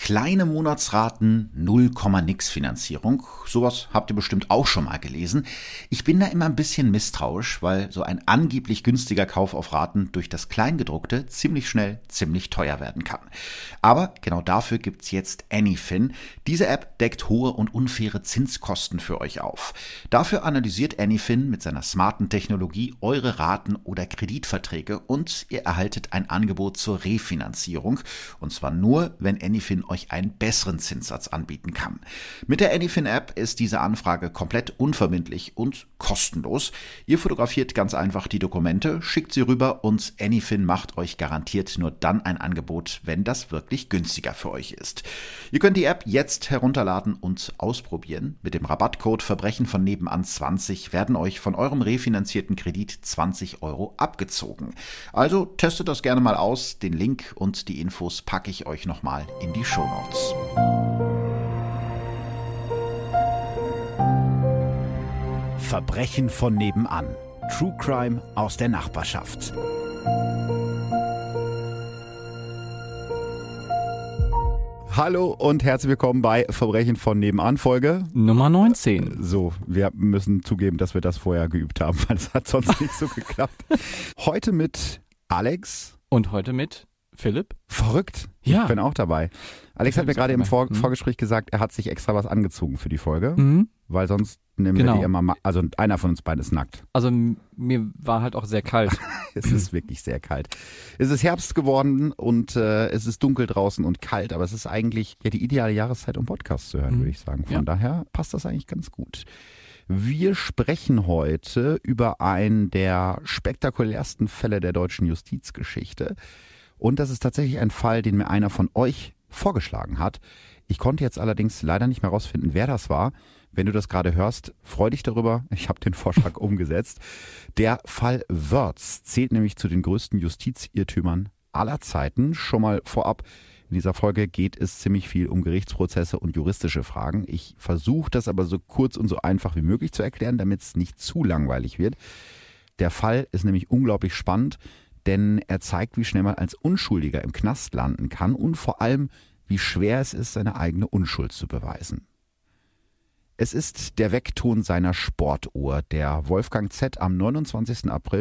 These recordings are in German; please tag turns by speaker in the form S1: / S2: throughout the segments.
S1: Kleine Monatsraten, 0, nix Finanzierung. Sowas habt ihr bestimmt auch schon mal gelesen. Ich bin da immer ein bisschen misstrauisch, weil so ein angeblich günstiger Kauf auf Raten durch das Kleingedruckte ziemlich schnell ziemlich teuer werden kann. Aber genau dafür gibt's jetzt Anyfin. Diese App deckt hohe und unfaire Zinskosten für euch auf. Dafür analysiert Anyfin mit seiner smarten Technologie eure Raten oder Kreditverträge und ihr erhaltet ein Angebot zur Refinanzierung. Und zwar nur, wenn Anyfin euch einen besseren Zinssatz anbieten kann. Mit der Anyfin-App ist diese Anfrage komplett unverbindlich und kostenlos. Ihr fotografiert ganz einfach die Dokumente, schickt sie rüber und Anyfin macht euch garantiert nur dann ein Angebot, wenn das wirklich günstiger für euch ist. Ihr könnt die App jetzt herunterladen und ausprobieren. Mit dem Rabattcode Verbrechen von nebenan 20 werden euch von eurem refinanzierten Kredit 20 € abgezogen. Also testet das gerne mal aus. Den Link und die Infos packe ich euch nochmal in die Shownotes. Verbrechen von nebenan. True Crime aus der Nachbarschaft.
S2: Hallo und herzlich willkommen bei Verbrechen von nebenan, Folge
S3: Nummer 19.
S2: So, wir müssen zugeben, dass wir das vorher geübt haben, weil es hat sonst nicht so geklappt. Heute mit Alex.
S3: Und heute mit Philipp.
S2: Verrückt.
S3: Ja.
S2: Ich bin auch dabei. Alex hat mir gerade im Vorgespräch gesagt, er hat sich extra was angezogen für die Folge, weil sonst nehmen wir die immer, also einer von uns beiden ist nackt.
S3: Also mir war halt auch sehr kalt.
S2: Es ist wirklich sehr kalt. Es ist Herbst geworden und es ist dunkel draußen und kalt, aber es ist eigentlich ja die ideale Jahreszeit, um Podcasts zu hören, würde ich sagen. Von daher passt das eigentlich ganz gut. Wir sprechen heute über einen der spektakulärsten Fälle der deutschen Justizgeschichte. Und das ist tatsächlich ein Fall, den mir einer von euch vorgeschlagen hat. Ich konnte jetzt allerdings leider nicht mehr rausfinden, wer das war. Wenn du das gerade hörst, freu dich darüber. Ich habe den Vorschlag umgesetzt. Der Fall Wörz zählt nämlich zu den größten Justizirrtümern aller Zeiten. Schon mal vorab, in dieser Folge geht es ziemlich viel um Gerichtsprozesse und juristische Fragen. Ich versuche das aber so kurz und so einfach wie möglich zu erklären, damit es nicht zu langweilig wird. Der Fall ist nämlich unglaublich spannend, denn er zeigt, wie schnell man als Unschuldiger im Knast landen kann und vor allem, wie schwer es ist, seine eigene Unschuld zu beweisen. Es ist der Weckton seiner Sportuhr, der Wolfgang Z. am 29. April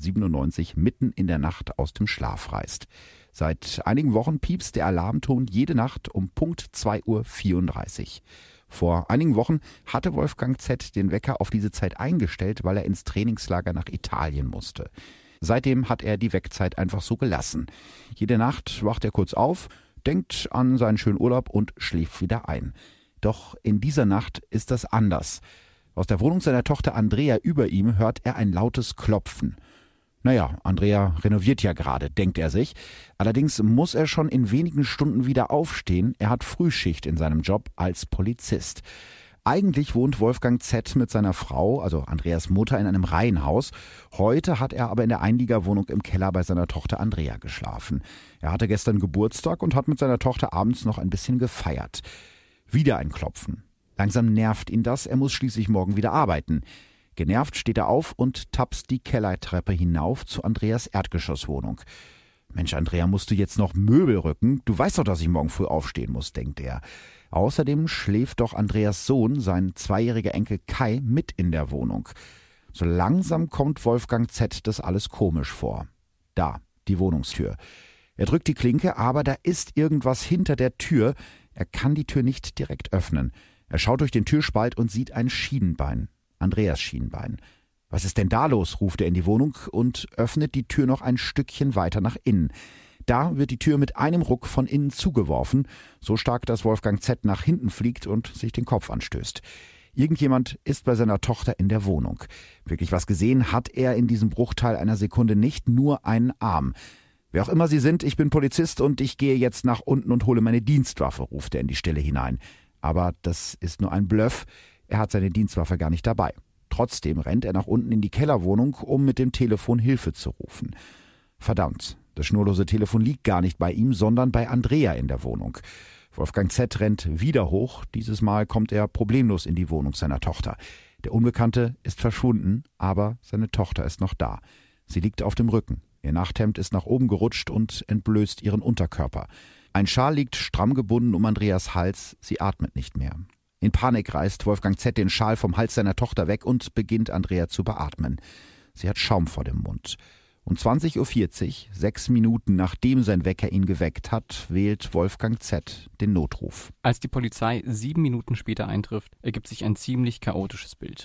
S2: 1997 mitten in der Nacht aus dem Schlaf reißt. Seit einigen Wochen piepst der Alarmton jede Nacht um Punkt 2:34 Uhr. Vor einigen Wochen hatte Wolfgang Z. den Wecker auf diese Zeit eingestellt, weil er ins Trainingslager nach Italien musste. Seitdem hat er die Weckzeit einfach so gelassen. Jede Nacht wacht er kurz auf, denkt an seinen schönen Urlaub und schläft wieder ein. Doch in dieser Nacht ist das anders. Aus der Wohnung seiner Tochter Andrea über ihm hört er ein lautes Klopfen. Naja, Andrea renoviert ja gerade, denkt er sich. Allerdings muss er schon in wenigen Stunden wieder aufstehen. Er hat Frühschicht in seinem Job als Polizist. Eigentlich wohnt Wolfgang Z. mit seiner Frau, also Andreas Mutter, in einem Reihenhaus. Heute hat er aber in der Einliegerwohnung im Keller bei seiner Tochter Andrea geschlafen. Er hatte gestern Geburtstag und hat mit seiner Tochter abends noch ein bisschen gefeiert. Wieder ein Klopfen. Langsam nervt ihn das, er muss schließlich morgen wieder arbeiten. Genervt steht er auf und tapst die Kellertreppe hinauf zu Andreas Erdgeschosswohnung. Mensch, Andrea, musst du jetzt noch Möbel rücken? Du weißt doch, dass ich morgen früh aufstehen muss, denkt er. Außerdem schläft doch Andreas Sohn, sein 2-jähriger Enkel Kai, mit in der Wohnung. So langsam kommt Wolfgang Z. das alles komisch vor. Da, die Wohnungstür. Er drückt die Klinke, aber da ist irgendwas hinter der Tür. Er kann die Tür nicht direkt öffnen. Er schaut durch den Türspalt und sieht ein Schienbein. Andreas Schienbein. Was ist denn da los? Ruft er in die Wohnung und öffnet die Tür noch ein Stückchen weiter nach innen. Da wird die Tür mit einem Ruck von innen zugeworfen, so stark, dass Wolfgang Z. nach hinten fliegt und sich den Kopf anstößt. Irgendjemand ist bei seiner Tochter in der Wohnung. Wirklich was gesehen hat er in diesem Bruchteil einer Sekunde nicht, nur einen Arm. Wer auch immer Sie sind, ich bin Polizist und ich gehe jetzt nach unten und hole meine Dienstwaffe, ruft er in die Stille hinein. Aber das ist nur ein Bluff, er hat seine Dienstwaffe gar nicht dabei. Trotzdem rennt er nach unten in die Kellerwohnung, um mit dem Telefon Hilfe zu rufen. Verdammt, das schnurlose Telefon liegt gar nicht bei ihm, sondern bei Andrea in der Wohnung. Wolfgang Z. rennt wieder hoch, dieses Mal kommt er problemlos in die Wohnung seiner Tochter. Der Unbekannte ist verschwunden, aber seine Tochter ist noch da. Sie liegt auf dem Rücken. Ihr Nachthemd ist nach oben gerutscht und entblößt ihren Unterkörper. Ein Schal liegt stramm gebunden um Andreas Hals, sie atmet nicht mehr. In Panik reißt Wolfgang Z. den Schal vom Hals seiner Tochter weg und beginnt Andrea zu beatmen. Sie hat Schaum vor dem Mund. Um 20:40 Uhr, 6 Minuten nachdem sein Wecker ihn geweckt hat, wählt Wolfgang Z. den Notruf.
S3: Als die Polizei 7 Minuten später eintrifft, ergibt sich ein ziemlich chaotisches Bild.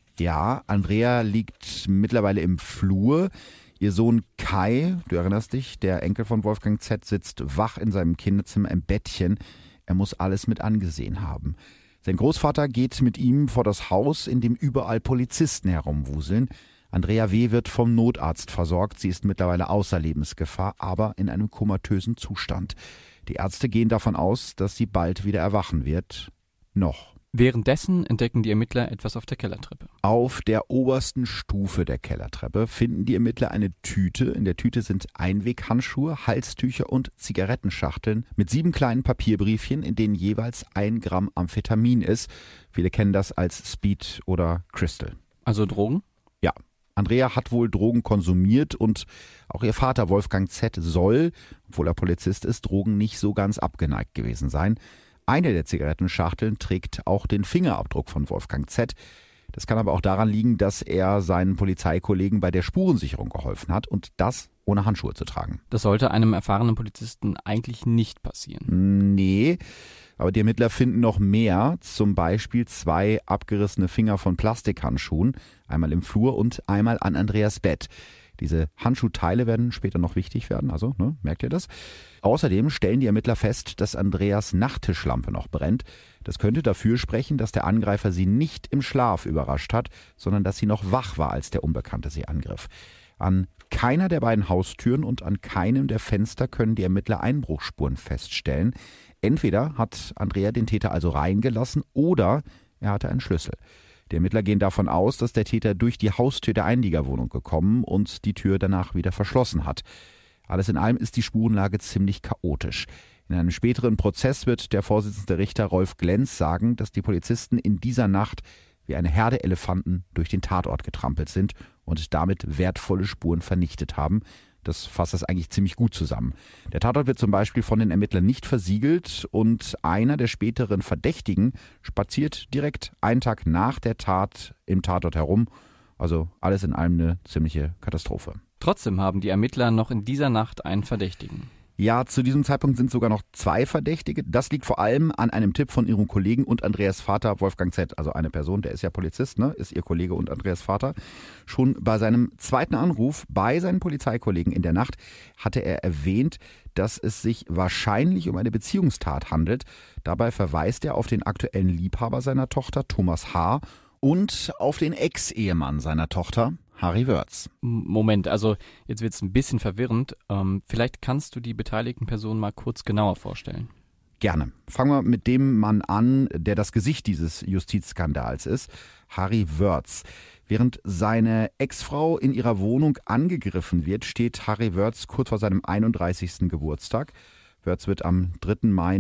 S2: Ja, Andrea liegt mittlerweile im Flur. Ihr Sohn Kai, du erinnerst dich, der Enkel von Wolfgang Z., sitzt wach in seinem Kinderzimmer im Bettchen. Er muss alles mit angesehen haben. Sein Großvater geht mit ihm vor das Haus, in dem überall Polizisten herumwuseln. Andrea W. wird vom Notarzt versorgt. Sie ist mittlerweile außer Lebensgefahr, aber in einem komatösen Zustand. Die Ärzte gehen davon aus, dass sie bald wieder erwachen wird. Noch.
S3: Währenddessen entdecken die Ermittler etwas auf der Kellertreppe.
S2: Auf der obersten Stufe der Kellertreppe finden die Ermittler eine Tüte. In der Tüte sind Einweghandschuhe, Halstücher und Zigarettenschachteln mit 7 kleinen Papierbriefchen, in denen jeweils 1 Gramm Amphetamin ist. Viele kennen das als Speed oder Crystal.
S3: Also Drogen?
S2: Ja. Andrea hat wohl Drogen konsumiert und auch ihr Vater Wolfgang Z. soll, obwohl er Polizist ist, Drogen nicht so ganz abgeneigt gewesen sein. Eine der Zigarettenschachteln trägt auch den Fingerabdruck von Wolfgang Z. Das kann aber auch daran liegen, dass er seinen Polizeikollegen bei der Spurensicherung geholfen hat und das ohne Handschuhe zu tragen.
S3: Das sollte einem erfahrenen Polizisten eigentlich nicht passieren.
S2: Nee, aber die Ermittler finden noch mehr, zum Beispiel 2 abgerissene Finger von Plastikhandschuhen, einmal im Flur und einmal an Andreas Bett. Diese Handschuhteile werden später noch wichtig werden, also merkt ihr das? Außerdem stellen die Ermittler fest, dass Andreas Nachttischlampe noch brennt. Das könnte dafür sprechen, dass der Angreifer sie nicht im Schlaf überrascht hat, sondern dass sie noch wach war, als der Unbekannte sie angriff. An keiner der beiden Haustüren und an keinem der Fenster können die Ermittler Einbruchsspuren feststellen. Entweder hat Andrea den Täter also reingelassen oder er hatte einen Schlüssel. Die Ermittler gehen davon aus, dass der Täter durch die Haustür der Einliegerwohnung gekommen und die Tür danach wieder verschlossen hat. Alles in allem ist die Spurenlage ziemlich chaotisch. In einem späteren Prozess wird der Vorsitzende Richter Rolf Glenz sagen, dass die Polizisten in dieser Nacht wie eine Herde Elefanten durch den Tatort getrampelt sind und damit wertvolle Spuren vernichtet haben. Das fasst das eigentlich ziemlich gut zusammen. Der Tatort wird zum Beispiel von den Ermittlern nicht versiegelt und einer der späteren Verdächtigen spaziert direkt einen Tag nach der Tat im Tatort herum. Also alles in allem eine ziemliche Katastrophe.
S3: Trotzdem haben die Ermittler noch in dieser Nacht einen Verdächtigen.
S2: Ja, zu diesem Zeitpunkt sind sogar noch 2 Verdächtige. Das liegt vor allem an einem Tipp von ihrem Kollegen und Andreas Vater, Wolfgang Z., also eine Person, der ist ja Polizist, ist ihr Kollege und Andreas Vater. Schon bei seinem zweiten Anruf bei seinen Polizeikollegen in der Nacht hatte er erwähnt, dass es sich wahrscheinlich um eine Beziehungstat handelt. Dabei verweist er auf den aktuellen Liebhaber seiner Tochter, Thomas H., und auf den Ex-Ehemann seiner Tochter, Harry Wörz.
S3: Moment, also jetzt wird's ein bisschen verwirrend. Vielleicht kannst du die beteiligten Personen mal kurz genauer vorstellen.
S2: Gerne. Fangen wir mit dem Mann an, der das Gesicht dieses Justizskandals ist, Harry Wörz. Während seine Ex-Frau in ihrer Wohnung angegriffen wird, steht Harry Wörz kurz vor seinem 31. Geburtstag. Wörz wird am 3. Mai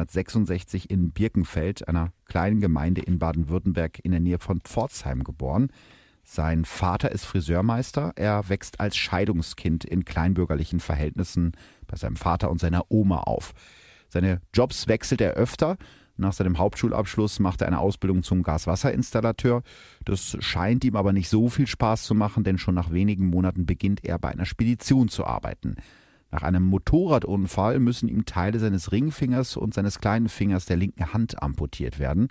S2: 1966 in Birkenfeld, einer kleinen Gemeinde in Baden-Württemberg in der Nähe von Pforzheim, geboren. Sein Vater ist Friseurmeister. Er wächst als Scheidungskind in kleinbürgerlichen Verhältnissen bei seinem Vater und seiner Oma auf. Seine Jobs wechselt er öfter. Nach seinem Hauptschulabschluss macht er eine Ausbildung zum Gaswasserinstallateur. Das scheint ihm aber nicht so viel Spaß zu machen, denn schon nach wenigen Monaten beginnt er bei einer Spedition zu arbeiten. Nach einem Motorradunfall müssen ihm Teile seines Ringfingers und seines kleinen Fingers der linken Hand amputiert werden.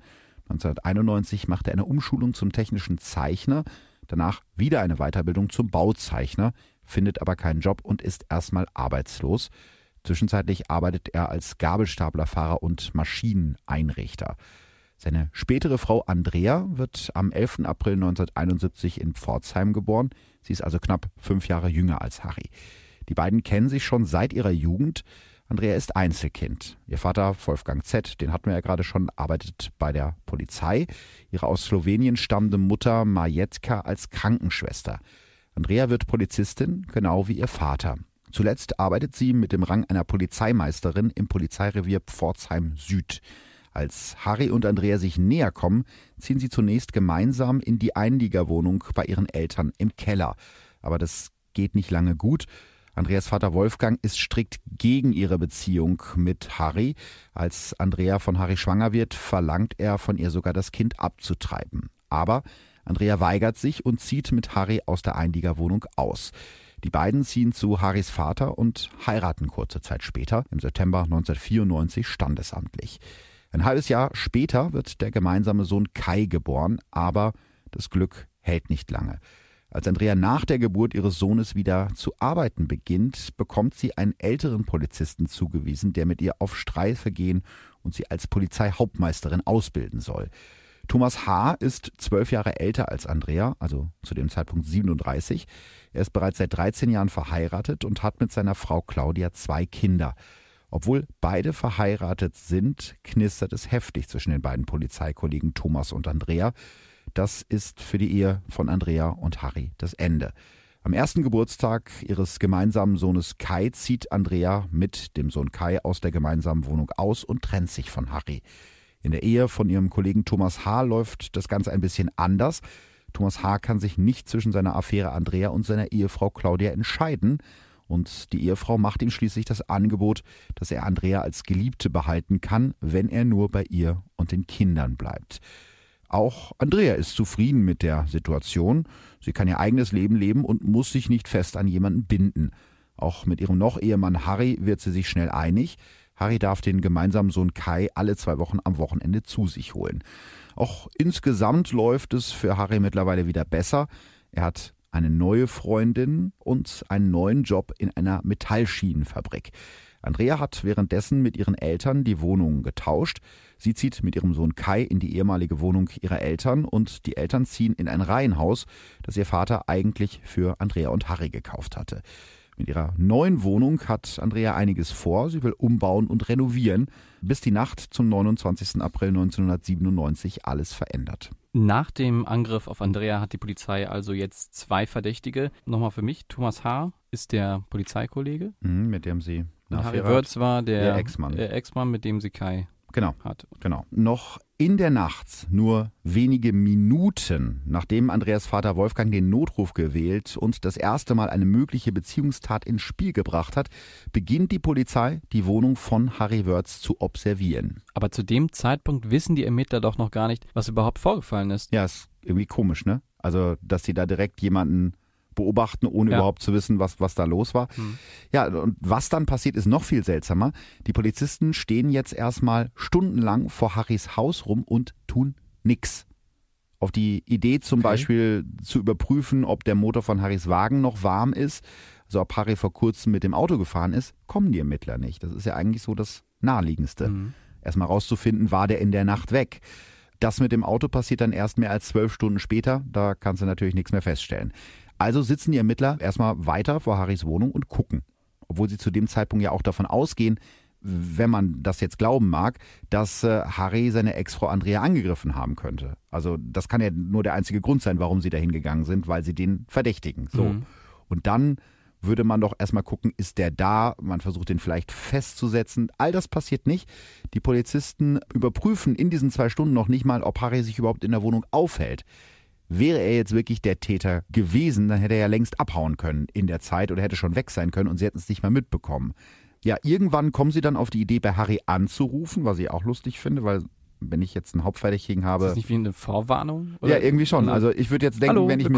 S2: 1991 macht er eine Umschulung zum technischen Zeichner, danach wieder eine Weiterbildung zum Bauzeichner, findet aber keinen Job und ist erstmal arbeitslos. Zwischenzeitlich arbeitet er als Gabelstaplerfahrer und Maschineneinrichter. Seine spätere Frau Andrea wird am 11. April 1971 in Pforzheim geboren. Sie ist also knapp 5 Jahre jünger als Harry. Die beiden kennen sich schon seit ihrer Jugend. Andrea ist Einzelkind. Ihr Vater, Wolfgang Z., den hatten wir ja gerade schon, arbeitet bei der Polizei. Ihre aus Slowenien stammende Mutter Majetka als Krankenschwester. Andrea wird Polizistin, genau wie ihr Vater. Zuletzt arbeitet sie mit dem Rang einer Polizeimeisterin im Polizeirevier Pforzheim Süd. Als Harry und Andrea sich näher kommen, ziehen sie zunächst gemeinsam in die Einliegerwohnung bei ihren Eltern im Keller. Aber das geht nicht lange gut. Andreas Vater Wolfgang ist strikt gegen ihre Beziehung mit Harry. Als Andrea von Harry schwanger wird, verlangt er von ihr sogar, das Kind abzutreiben. Aber Andrea weigert sich und zieht mit Harry aus der Einliegerwohnung aus. Die beiden ziehen zu Harrys Vater und heiraten kurze Zeit später, im September 1994 standesamtlich. Ein halbes Jahr später wird der gemeinsame Sohn Kai geboren, aber das Glück hält nicht lange. Als Andrea nach der Geburt ihres Sohnes wieder zu arbeiten beginnt, bekommt sie einen älteren Polizisten zugewiesen, der mit ihr auf Streife gehen und sie als Polizeihauptmeisterin ausbilden soll. Thomas H. ist 12 Jahre älter als Andrea, also zu dem Zeitpunkt 37. Er ist bereits seit 13 Jahren verheiratet und hat mit seiner Frau Claudia 2 Kinder. Obwohl beide verheiratet sind, knistert es heftig zwischen den beiden Polizeikollegen Thomas und Andrea. Das ist für die Ehe von Andrea und Harry das Ende. Am ersten Geburtstag ihres gemeinsamen Sohnes Kai zieht Andrea mit dem Sohn Kai aus der gemeinsamen Wohnung aus und trennt sich von Harry. In der Ehe von ihrem Kollegen Thomas H. läuft das Ganze ein bisschen anders. Thomas H. kann sich nicht zwischen seiner Affäre Andrea und seiner Ehefrau Claudia entscheiden. Und die Ehefrau macht ihm schließlich das Angebot, dass er Andrea als Geliebte behalten kann, wenn er nur bei ihr und den Kindern bleibt. Auch Andrea ist zufrieden mit der Situation. Sie kann ihr eigenes Leben leben und muss sich nicht fest an jemanden binden. Auch mit ihrem Noch-Ehemann Harry wird sie sich schnell einig. Harry darf den gemeinsamen Sohn Kai alle 2 Wochen am Wochenende zu sich holen. Auch insgesamt läuft es für Harry mittlerweile wieder besser. Er hat eine neue Freundin und einen neuen Job in einer Metallschienenfabrik. Andrea hat währenddessen mit ihren Eltern die Wohnung getauscht. Sie zieht mit ihrem Sohn Kai in die ehemalige Wohnung ihrer Eltern und die Eltern ziehen in ein Reihenhaus, das ihr Vater eigentlich für Andrea und Harry gekauft hatte. Mit ihrer neuen Wohnung hat Andrea einiges vor. Sie will umbauen und renovieren, bis die Nacht zum 29. April 1997 alles verändert.
S3: Nach dem Angriff auf Andrea hat die Polizei also jetzt 2 Verdächtige. Nochmal für mich, Thomas H. ist der Polizeikollege.
S2: Mit dem sie
S3: und Harry Wörz war der
S2: Ex-Mann,
S3: mit dem sie Kai hat.
S2: Genau. Noch in der Nacht, nur wenige Minuten, nachdem Andreas Vater Wolfgang den Notruf gewählt und das erste Mal eine mögliche Beziehungstat ins Spiel gebracht hat, beginnt die Polizei, die Wohnung von Harry Wörz zu observieren.
S3: Aber zu dem Zeitpunkt wissen die Ermittler doch noch gar nicht, was überhaupt vorgefallen ist.
S2: Ja, ist irgendwie komisch, ne? Also, dass sie da direkt jemanden beobachten, ohne überhaupt zu wissen, was da los war. Ja, und was dann passiert, ist noch viel seltsamer. Die Polizisten stehen jetzt erstmal stundenlang vor Harrys Haus rum und tun nix. Auf die Idee zum Beispiel zu überprüfen, ob der Motor von Harrys Wagen noch warm ist, also ob Harry vor kurzem mit dem Auto gefahren ist, kommen die Ermittler nicht. Das ist ja eigentlich so das Naheliegendste. Erstmal rauszufinden, war der in der Nacht weg. Das mit dem Auto passiert dann erst mehr als 12 Stunden später. Da kannst du natürlich nichts mehr feststellen. Also sitzen die Ermittler erstmal weiter vor Harrys Wohnung und gucken. Obwohl sie zu dem Zeitpunkt ja auch davon ausgehen, wenn man das jetzt glauben mag, dass Harry seine Ex-Frau Andrea angegriffen haben könnte. Also das kann ja nur der einzige Grund sein, warum sie da hingegangen sind, weil sie den verdächtigen. So. Und dann würde man doch erstmal gucken, ist der da? Man versucht den vielleicht festzusetzen. All das passiert nicht. Die Polizisten überprüfen in diesen 2 Stunden noch nicht mal, ob Harry sich überhaupt in der Wohnung aufhält. Wäre er jetzt wirklich der Täter gewesen, dann hätte er ja längst abhauen können in der Zeit oder hätte schon weg sein können und sie hätten es nicht mehr mitbekommen. Ja, irgendwann kommen sie dann auf die Idee, bei Harry anzurufen, was ich auch lustig finde, weil wenn ich jetzt einen Hauptverdächtigen habe...
S3: Ist das nicht wie eine Vorwarnung? Oder?
S2: Ja, irgendwie schon. Also ich würde jetzt denken,
S3: Hallo,
S2: wenn ich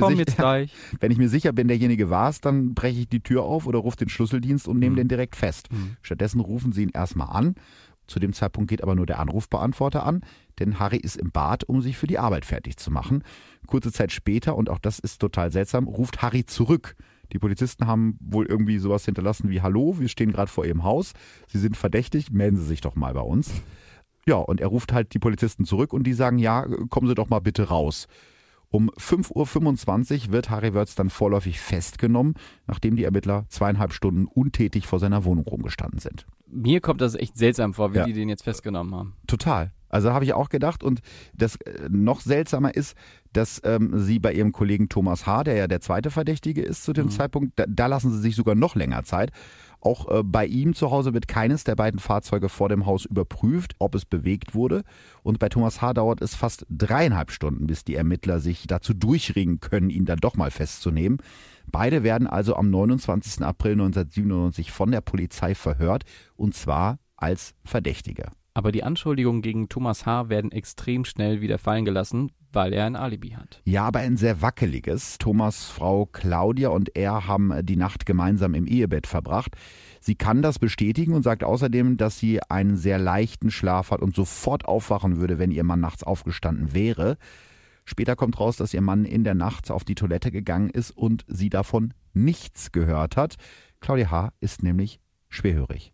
S2: mir sicher bin, derjenige war es, dann breche ich die Tür auf oder rufe den Schlüsseldienst und nehme den direkt fest. Stattdessen rufen sie ihn erstmal an. Zu dem Zeitpunkt geht aber nur der Anrufbeantworter an, denn Harry ist im Bad, um sich für die Arbeit fertig zu machen. Kurze Zeit später, und auch das ist total seltsam, ruft Harry zurück. Die Polizisten haben wohl irgendwie sowas hinterlassen wie: Hallo, wir stehen gerade vor Ihrem Haus, Sie sind verdächtig, melden Sie sich doch mal bei uns. Ja, und er ruft halt die Polizisten zurück und die sagen: Ja, kommen Sie doch mal bitte raus. Um 5:25 Uhr wird Harry Wörz dann vorläufig festgenommen, nachdem die Ermittler 2,5 Stunden untätig vor seiner Wohnung rumgestanden sind.
S3: Mir kommt das echt seltsam vor, wie die den jetzt festgenommen haben.
S2: Total. Also habe ich auch gedacht. Und das noch seltsamer ist, dass sie bei ihrem Kollegen Thomas H., der ja der zweite Verdächtige ist zu dem Zeitpunkt, da lassen sie sich sogar noch länger Zeit. Auch bei ihm zu Hause wird keines der beiden Fahrzeuge vor dem Haus überprüft, ob es bewegt wurde. Und bei Thomas H. dauert es fast 3,5 Stunden, bis die Ermittler sich dazu durchringen können, ihn dann doch mal festzunehmen. Beide werden also am 29. April 1997 von der Polizei verhört, und zwar als Verdächtige.
S3: Aber die Anschuldigungen gegen Thomas H. werden extrem schnell wieder fallen gelassen, weil er ein Alibi hat.
S2: Ja, aber ein sehr wackeliges. Thomas' Frau Claudia und er haben die Nacht gemeinsam im Ehebett verbracht. Sie kann das bestätigen und sagt außerdem, dass sie einen sehr leichten Schlaf hat und sofort aufwachen würde, wenn ihr Mann nachts aufgestanden wäre. Später kommt raus, dass ihr Mann in der Nacht auf die Toilette gegangen ist und sie davon nichts gehört hat. Claudia H. ist nämlich schwerhörig.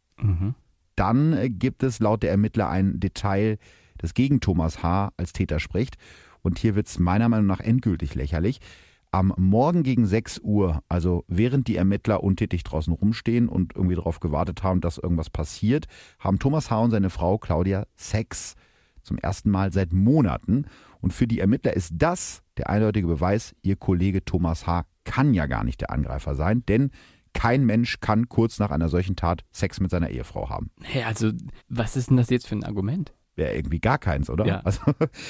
S2: Dann gibt es laut der Ermittler ein Detail, das gegen Thomas H. als Täter spricht. Und hier wird es meiner Meinung nach endgültig lächerlich. Am Morgen gegen 6 Uhr, also während die Ermittler untätig draußen rumstehen und irgendwie darauf gewartet haben, dass irgendwas passiert, haben Thomas H. und seine Frau Claudia Sex. Zum ersten Mal seit Monaten. Und für die Ermittler ist das der eindeutige Beweis, ihr Kollege Thomas H. kann ja gar nicht der Angreifer sein, denn kein Mensch kann kurz nach einer solchen Tat Sex mit seiner Ehefrau haben.
S3: Hey, also was ist denn das jetzt für ein Argument?
S2: Wäre irgendwie gar keins, oder?
S3: Ja.
S2: Also,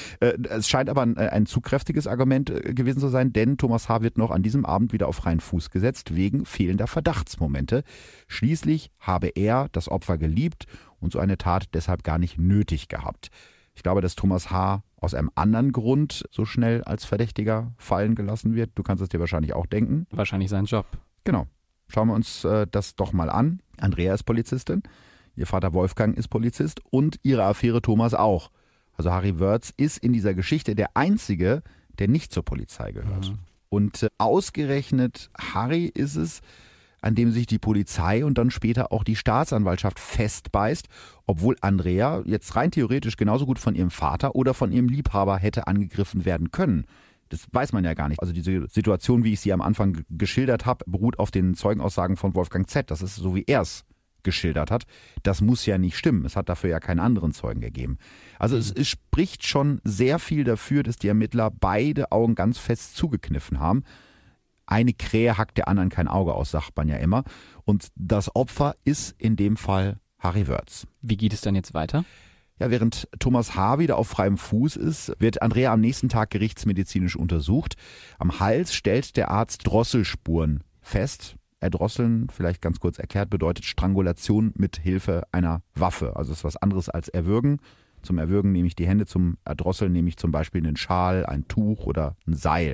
S2: es scheint aber ein zu kräftiges Argument gewesen zu sein, denn Thomas H. wird noch an diesem Abend wieder auf freien Fuß gesetzt, wegen fehlender Verdachtsmomente. Schließlich habe er das Opfer geliebt und so eine Tat deshalb gar nicht nötig gehabt. Ich glaube, dass Thomas H. aus einem anderen Grund so schnell als Verdächtiger fallen gelassen wird. Du kannst es dir wahrscheinlich auch denken.
S3: Wahrscheinlich sein Job.
S2: Genau. Schauen wir uns das doch mal an. Andrea ist Polizistin, ihr Vater Wolfgang ist Polizist und ihre Affäre Thomas auch. Also Harry Wörz ist in dieser Geschichte der Einzige, der nicht zur Polizei gehört. Und ausgerechnet Harry ist es, an dem sich die Polizei und dann später auch die Staatsanwaltschaft festbeißt, obwohl Andrea jetzt rein theoretisch genauso gut von ihrem Vater oder von ihrem Liebhaber hätte angegriffen werden können. Das weiß man ja gar nicht. Also diese Situation, wie ich sie am Anfang geschildert habe, beruht auf den Zeugenaussagen von Wolfgang Z. Das ist so, wie er es geschildert hat. Das muss ja nicht stimmen. Es hat dafür ja keinen anderen Zeugen gegeben. Also es spricht schon sehr viel dafür, dass die Ermittler beide Augen ganz fest zugekniffen haben. Eine Krähe hackt der anderen kein Auge aus, sagt man ja immer. Und das Opfer ist in dem Fall Harry Wörz.
S3: Wie geht es dann jetzt weiter?
S2: Ja, während Thomas H. wieder auf freiem Fuß ist, wird Andrea am nächsten Tag gerichtsmedizinisch untersucht. Am Hals stellt der Arzt Drosselspuren fest. Erdrosseln, vielleicht ganz kurz erklärt, bedeutet Strangulation mit Hilfe einer Waffe. Also es ist was anderes als Erwürgen. Zum Erwürgen nehme ich die Hände, zum Erdrosseln nehme ich zum Beispiel einen Schal, ein Tuch oder ein Seil.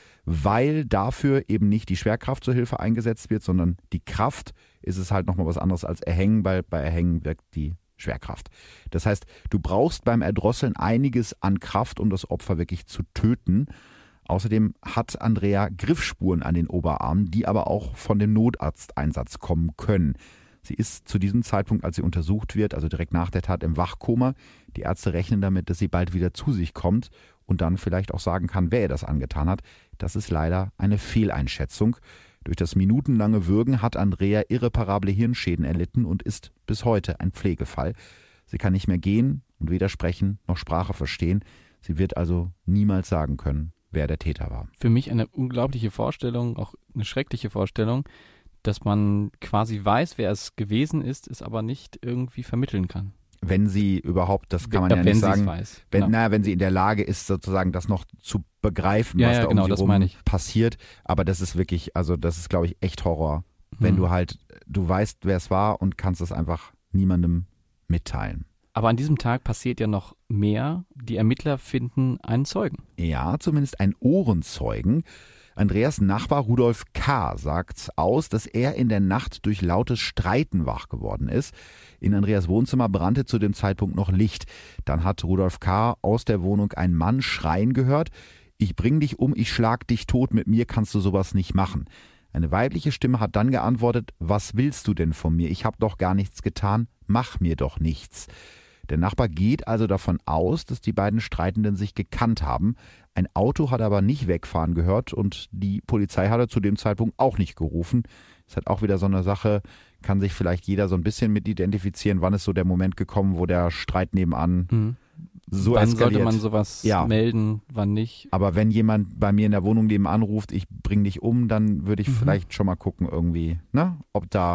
S2: Weil dafür eben nicht die Schwerkraft zur Hilfe eingesetzt wird, sondern die Kraft, ist es halt nochmal was anderes als Erhängen, weil bei Erhängen wirkt die Schwerkraft. Das heißt, du brauchst beim Erdrosseln einiges an Kraft, um das Opfer wirklich zu töten. Außerdem hat Andrea Griffspuren an den Oberarmen, die aber auch von dem Notarzteinsatz kommen können. Sie ist zu diesem Zeitpunkt, als sie untersucht wird, also direkt nach der Tat, im Wachkoma. Die Ärzte rechnen damit, dass sie bald wieder zu sich kommt und dann vielleicht auch sagen kann, wer ihr das angetan hat. Das ist leider eine Fehleinschätzung. Durch das minutenlange Würgen hat Andrea irreparable Hirnschäden erlitten und ist bis heute ein Pflegefall. Sie kann nicht mehr gehen und weder sprechen noch Sprache verstehen. Sie wird also niemals sagen können, wer der Täter war.
S3: Für mich eine unglaubliche Vorstellung, auch eine schreckliche Vorstellung, dass man quasi weiß, wer es gewesen ist, es aber nicht irgendwie vermitteln kann.
S2: Wenn sie überhaupt, das kann man ja nicht sagen,
S3: weiß.
S2: Wenn sie in der Lage ist, sozusagen das noch zu begreifen, was da um sie rum passiert. Aber das ist wirklich, also das ist, glaube ich, echt Horror. Wenn du weißt, wer es war und kannst es einfach niemandem mitteilen.
S3: Aber an diesem Tag passiert ja noch mehr. Die Ermittler finden einen Zeugen.
S2: Ja, zumindest einen Ohrenzeugen. Andreas Nachbar Rudolf K. sagt aus, dass er in der Nacht durch lautes Streiten wach geworden ist. In Andreas Wohnzimmer brannte zu dem Zeitpunkt noch Licht. Dann hat Rudolf K. aus der Wohnung einen Mann schreien gehört. Ich bring dich um, ich schlag dich tot, mit mir kannst du sowas nicht machen. Eine weibliche Stimme hat dann geantwortet, was willst du denn von mir? Ich habe doch gar nichts getan, mach mir doch nichts. Der Nachbar geht also davon aus, dass die beiden Streitenden sich gekannt haben. Ein Auto hat aber nicht wegfahren gehört und die Polizei hat er zu dem Zeitpunkt auch nicht gerufen. Ist halt auch wieder so eine Sache, kann sich vielleicht jeder so ein bisschen mit identifizieren, wann ist so der Moment gekommen, wo der Streit nebenan so
S3: wann
S2: eskaliert.
S3: Sollte man sowas melden, wann nicht?
S2: Aber wenn jemand bei mir in der Wohnung nebenan ruft, ich bring dich um, dann würde ich vielleicht schon mal gucken irgendwie, ne, ob da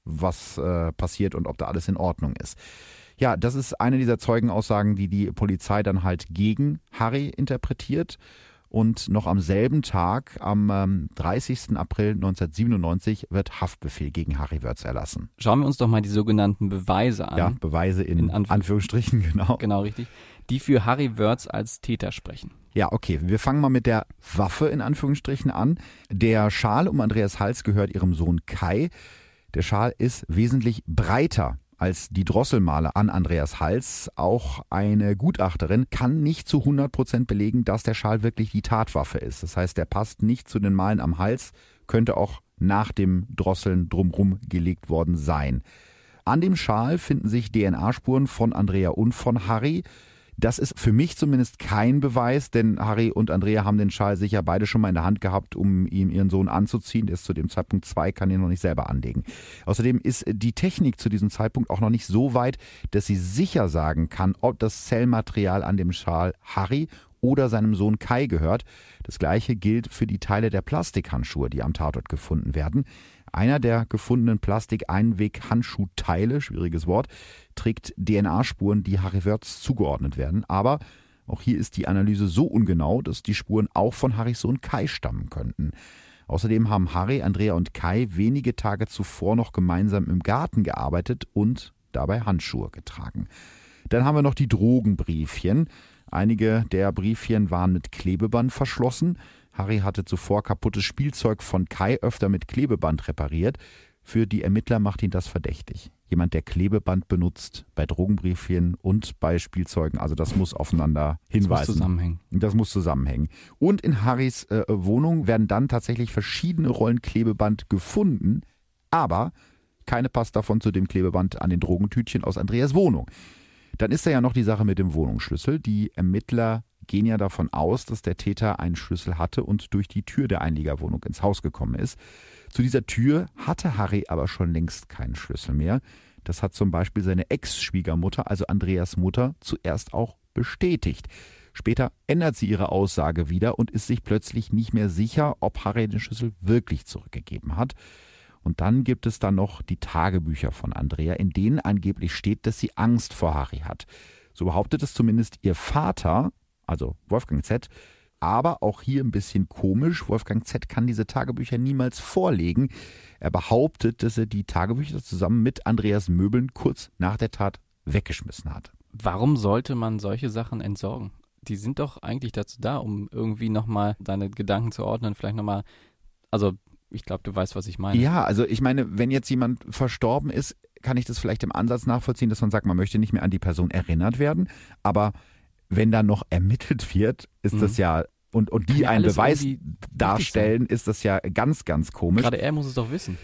S2: was passiert und ob da alles in Ordnung ist. Ja, das ist eine dieser Zeugenaussagen, die die Polizei dann halt gegen Harry interpretiert. Und noch am selben Tag, am 30. April 1997, wird Haftbefehl gegen Harry Wörz erlassen.
S3: Schauen wir uns doch mal die sogenannten Beweise an.
S2: Ja, Beweise in Anführungsstrichen, genau.
S3: Genau, richtig. Die für Harry Wörz als Täter sprechen.
S2: Ja, okay. Wir fangen mal mit der Waffe in Anführungsstrichen an. Der Schal um Andreas Hals gehört ihrem Sohn Kai. Der Schal ist wesentlich breiter als die Drosselmale an Andreas Hals. Auch eine Gutachterin kann nicht zu 100% belegen, dass der Schal wirklich die Tatwaffe ist. Das heißt, der passt nicht zu den Malen am Hals, könnte auch nach dem Drosseln drumherum gelegt worden sein. An dem Schal finden sich DNA-Spuren von Andrea und von Harry. Das ist für mich zumindest kein Beweis, denn Harry und Andrea haben den Schal sicher beide schon mal in der Hand gehabt, um ihm ihren Sohn anzuziehen. Der ist zu dem Zeitpunkt 2, kann ihn noch nicht selber anlegen. Außerdem ist die Technik zu diesem Zeitpunkt auch noch nicht so weit, dass sie sicher sagen kann, ob das Zellmaterial an dem Schal Harry oder seinem Sohn Kai gehört. Das Gleiche gilt für die Teile der Plastikhandschuhe, die am Tatort gefunden werden. Einer der gefundenen Plastik-Einweg-Handschuhteile, schwieriges Wort, trägt DNA-Spuren, die Harry Wörz zugeordnet werden. Aber auch hier ist die Analyse so ungenau, dass die Spuren auch von Harrys Sohn Kai stammen könnten. Außerdem haben Harry, Andrea und Kai wenige Tage zuvor noch gemeinsam im Garten gearbeitet und dabei Handschuhe getragen. Dann haben wir noch die Drogenbriefchen. Einige der Briefchen waren mit Klebeband verschlossen. Harry hatte zuvor kaputtes Spielzeug von Kai öfter mit Klebeband repariert. Für die Ermittler macht ihn das verdächtig. Jemand, der Klebeband benutzt bei Drogenbriefchen und bei Spielzeugen, also das muss aufeinander hinweisen. Das muss zusammenhängen. Und in Harrys Wohnung werden dann tatsächlich verschiedene Rollen Klebeband gefunden, aber keine passt davon zu dem Klebeband an den Drogentütchen aus Andreas Wohnung. Dann ist da ja noch die Sache mit dem Wohnungsschlüssel. Die Ermittler gehen ja davon aus, dass der Täter einen Schlüssel hatte und durch die Tür der Einliegerwohnung ins Haus gekommen ist. Zu dieser Tür hatte Harry aber schon längst keinen Schlüssel mehr. Das hat zum Beispiel seine Ex-Schwiegermutter, also Andreas Mutter, zuerst auch bestätigt. Später ändert sie ihre Aussage wieder und ist sich plötzlich nicht mehr sicher, ob Harry den Schlüssel wirklich zurückgegeben hat. Und dann gibt es dann noch die Tagebücher von Andrea, in denen angeblich steht, dass sie Angst vor Harry hat. So behauptet es zumindest ihr Vater, also Wolfgang Z., aber auch hier ein bisschen komisch. Wolfgang Z. kann diese Tagebücher niemals vorlegen. Er behauptet, dass er die Tagebücher zusammen mit Andreas Möbeln kurz nach der Tat weggeschmissen hat.
S3: Warum sollte man solche Sachen entsorgen? Die sind doch eigentlich dazu da, um irgendwie nochmal deine Gedanken zu ordnen, vielleicht nochmal, also ich glaube, du weißt, was ich meine.
S2: Ja, also ich meine, wenn jetzt jemand verstorben ist, kann ich das vielleicht im Ansatz nachvollziehen, dass man sagt, man möchte nicht mehr an die Person erinnert werden, aber wenn da noch ermittelt wird, ist das ja, und die
S3: ja
S2: einen Beweis darstellen, ist das ja ganz, ganz komisch.
S3: Gerade er muss es doch wissen.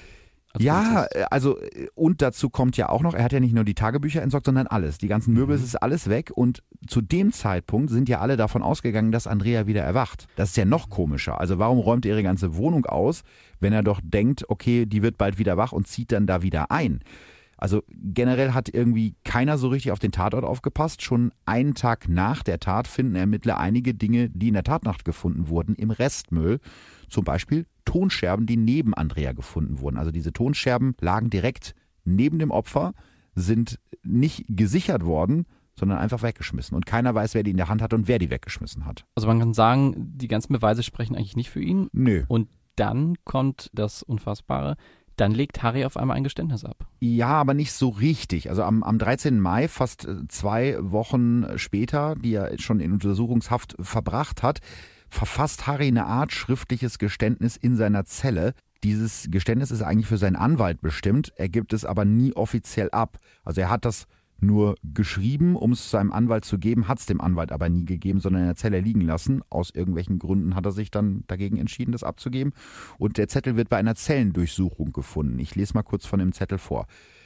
S2: Ja, also und dazu kommt ja auch noch, er hat ja nicht nur die Tagebücher entsorgt, sondern alles. Die ganzen Möbel, es ist alles weg und zu dem Zeitpunkt sind ja alle davon ausgegangen, dass Andrea wieder erwacht. Das ist ja noch komischer. Also warum räumt er ihre ganze Wohnung aus, wenn er doch denkt, okay, die wird bald wieder wach und zieht dann da wieder ein? Also generell hat irgendwie keiner so richtig auf den Tatort aufgepasst. Schon einen Tag nach der Tat finden Ermittler einige Dinge, die in der Tatnacht gefunden wurden, im Restmüll. Zum Beispiel Tonscherben, die neben Andrea gefunden wurden. Also diese Tonscherben lagen direkt neben dem Opfer, sind nicht gesichert worden, sondern einfach weggeschmissen. Und keiner weiß, wer die in der Hand hat und wer die weggeschmissen hat.
S3: Also man kann sagen, die ganzen Beweise sprechen eigentlich nicht für ihn.
S2: Nö.
S3: Und dann kommt das Unfassbare. Dann legt Harry auf einmal ein Geständnis ab.
S2: Ja, aber nicht so richtig. Also am 13. Mai, fast 2 Wochen später, die er schon in Untersuchungshaft verbracht hat, verfasst Harry eine Art schriftliches Geständnis in seiner Zelle. Dieses Geständnis ist eigentlich für seinen Anwalt bestimmt. Er gibt es aber nie offiziell ab. Also er hat das nur geschrieben, um es seinem Anwalt zu geben, hat es dem Anwalt aber nie gegeben, sondern in der Zelle liegen lassen. Aus irgendwelchen Gründen hat er sich dann dagegen entschieden, das abzugeben. Und der Zettel wird bei einer Zellendurchsuchung gefunden. Ich lese mal kurz von dem Zettel vor.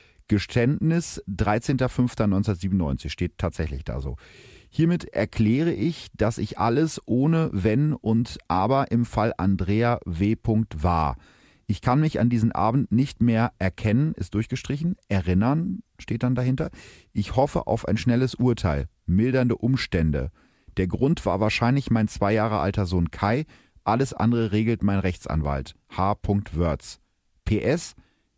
S2: Geständnis 13.05.1997 steht tatsächlich da so. Hiermit erkläre ich, dass ich alles ohne Wenn und Aber im Fall Andrea W. war. Ich kann mich an diesen Abend nicht mehr erkennen, ist durchgestrichen, erinnern, steht dann dahinter. Ich hoffe auf ein schnelles Urteil, mildernde Umstände. Der Grund war wahrscheinlich mein 2 Jahre alter Sohn Kai. Alles andere regelt mein Rechtsanwalt. H. Wörz. PS.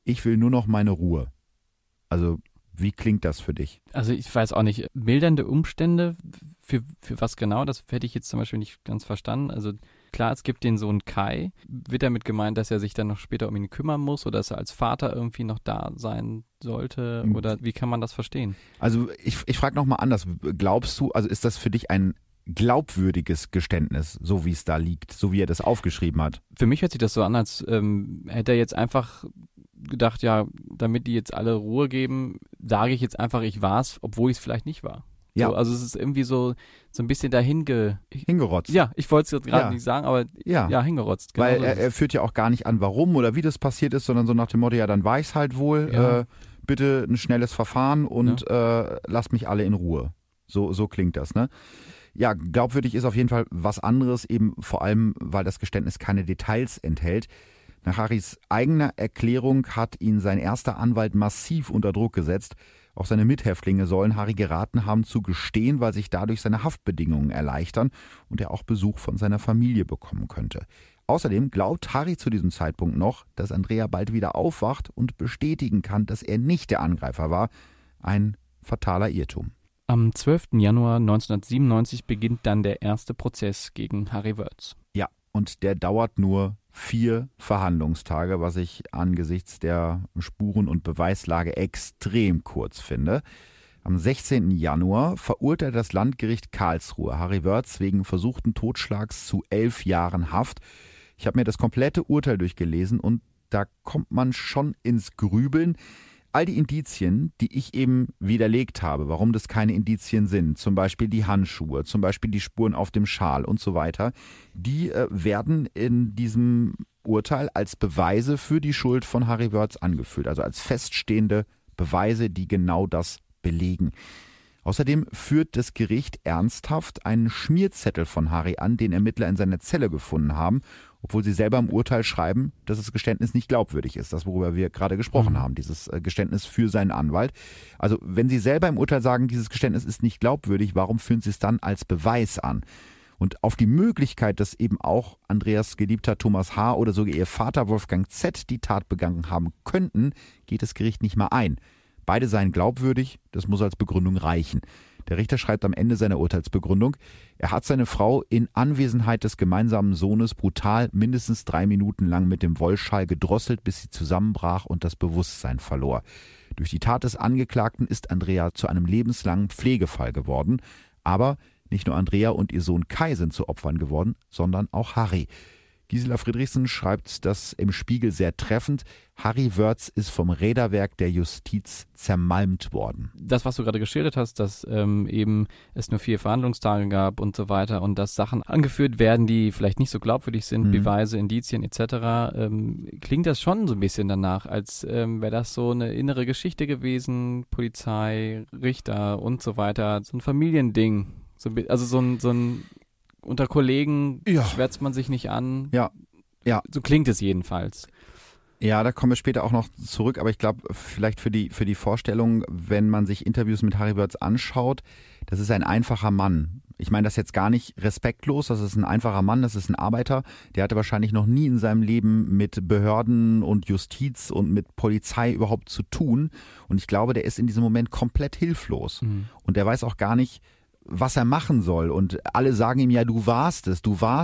S2: ich will nur noch meine Ruhe. Also wie klingt das für dich?
S3: Also ich weiß auch nicht, mildernde Umstände, für was genau, das hätte ich jetzt zum Beispiel nicht ganz verstanden. Also klar, es gibt den Sohn Kai. Wird damit gemeint, dass er sich dann noch später um ihn kümmern muss oder dass er als Vater irgendwie noch da sein sollte? Oder wie kann man das verstehen?
S2: Also ich frage nochmal anders. Glaubst du, also ist das für dich ein glaubwürdiges Geständnis, so wie es da liegt, so wie er das aufgeschrieben hat?
S3: Für mich hört sich das so an, als hätte er jetzt einfach gedacht, ja, damit die jetzt alle Ruhe geben, sage ich jetzt einfach, ich war's, obwohl ich es vielleicht nicht war.
S2: Ja.
S3: So, also es ist irgendwie so ein bisschen
S2: hingerotzt.
S3: Ja, ich wollte es jetzt gerade nicht sagen, aber hingerotzt.
S2: Genau. Weil er führt ja auch gar nicht an, warum oder wie das passiert ist, sondern so nach dem Motto, ja, dann war ich's halt wohl, bitte ein schnelles Verfahren und lasst mich alle in Ruhe. So klingt das, ne? Ja, glaubwürdig ist auf jeden Fall was anderes, eben vor allem, weil das Geständnis keine Details enthält. Nach Harrys eigener Erklärung hat ihn sein erster Anwalt massiv unter Druck gesetzt. Auch seine Mithäftlinge sollen Harry geraten haben zu gestehen, weil sich dadurch seine Haftbedingungen erleichtern und er auch Besuch von seiner Familie bekommen könnte. Außerdem glaubt Harry zu diesem Zeitpunkt noch, dass Andrea bald wieder aufwacht und bestätigen kann, dass er nicht der Angreifer war. Ein fataler Irrtum.
S3: Am 12. Januar 1997 beginnt dann der erste Prozess gegen Harry Wörths.
S2: Ja, und der dauert nur 4 Verhandlungstage, was ich angesichts der Spuren- und Beweislage extrem kurz finde. Am 16. Januar verurteilt das Landgericht Karlsruhe Harry Wörths wegen versuchten Totschlags zu 11 Jahren Haft. Ich habe mir das komplette Urteil durchgelesen und da kommt man schon ins Grübeln. All die Indizien, die ich eben widerlegt habe, warum das keine Indizien sind, zum Beispiel die Handschuhe, zum Beispiel die Spuren auf dem Schal und so weiter, die werden in diesem Urteil als Beweise für die Schuld von Harry Wörths angeführt, also als feststehende Beweise, die genau das belegen. Außerdem führt das Gericht ernsthaft einen Schmierzettel von Harry an, den Ermittler in seiner Zelle gefunden haben, obwohl sie selber im Urteil schreiben, dass das Geständnis nicht glaubwürdig ist. Das, worüber wir gerade gesprochen haben, dieses Geständnis für seinen Anwalt. Also wenn sie selber im Urteil sagen, dieses Geständnis ist nicht glaubwürdig, warum führen sie es dann als Beweis an? Und auf die Möglichkeit, dass eben auch Andreas geliebter Thomas H. oder sogar ihr Vater Wolfgang Z. die Tat begangen haben könnten, geht das Gericht nicht mal ein. Beide seien glaubwürdig, das muss als Begründung reichen. Der Richter schreibt am Ende seiner Urteilsbegründung, er hat seine Frau in Anwesenheit des gemeinsamen Sohnes brutal mindestens 3 Minuten lang mit dem Wollschal gedrosselt, bis sie zusammenbrach und das Bewusstsein verlor. Durch die Tat des Angeklagten ist Andrea zu einem lebenslangen Pflegefall geworden. Aber nicht nur Andrea und ihr Sohn Kai sind zu Opfern geworden, sondern auch Harry. Gisela Friedrichsen schreibt das im Spiegel sehr treffend. Harry Wörths ist vom Räderwerk der Justiz zermalmt worden.
S3: Das, was du gerade geschildert hast, dass eben es nur 4 Verhandlungstage gab und so weiter und dass Sachen angeführt werden, die vielleicht nicht so glaubwürdig sind, Beweise, Indizien etc., klingt das schon so ein bisschen danach, als wäre das so eine innere Geschichte gewesen, Polizei, Richter und so weiter, so ein Familiending. Also so ein unter Kollegen schwärzt man sich nicht an.
S2: Ja.
S3: So klingt es jedenfalls.
S2: Ja, da kommen wir später auch noch zurück, aber ich glaube, vielleicht für die Vorstellung, wenn man sich Interviews mit Harry Wörths anschaut, das ist ein einfacher Mann. Ich meine das jetzt gar nicht respektlos, das ist ein einfacher Mann, das ist ein Arbeiter, der hatte wahrscheinlich noch nie in seinem Leben mit Behörden und Justiz und mit Polizei überhaupt zu tun. Und ich glaube, der ist in diesem Moment komplett hilflos. Und der weiß auch gar nicht, was er machen soll. Und alle sagen ihm ja, du warst es.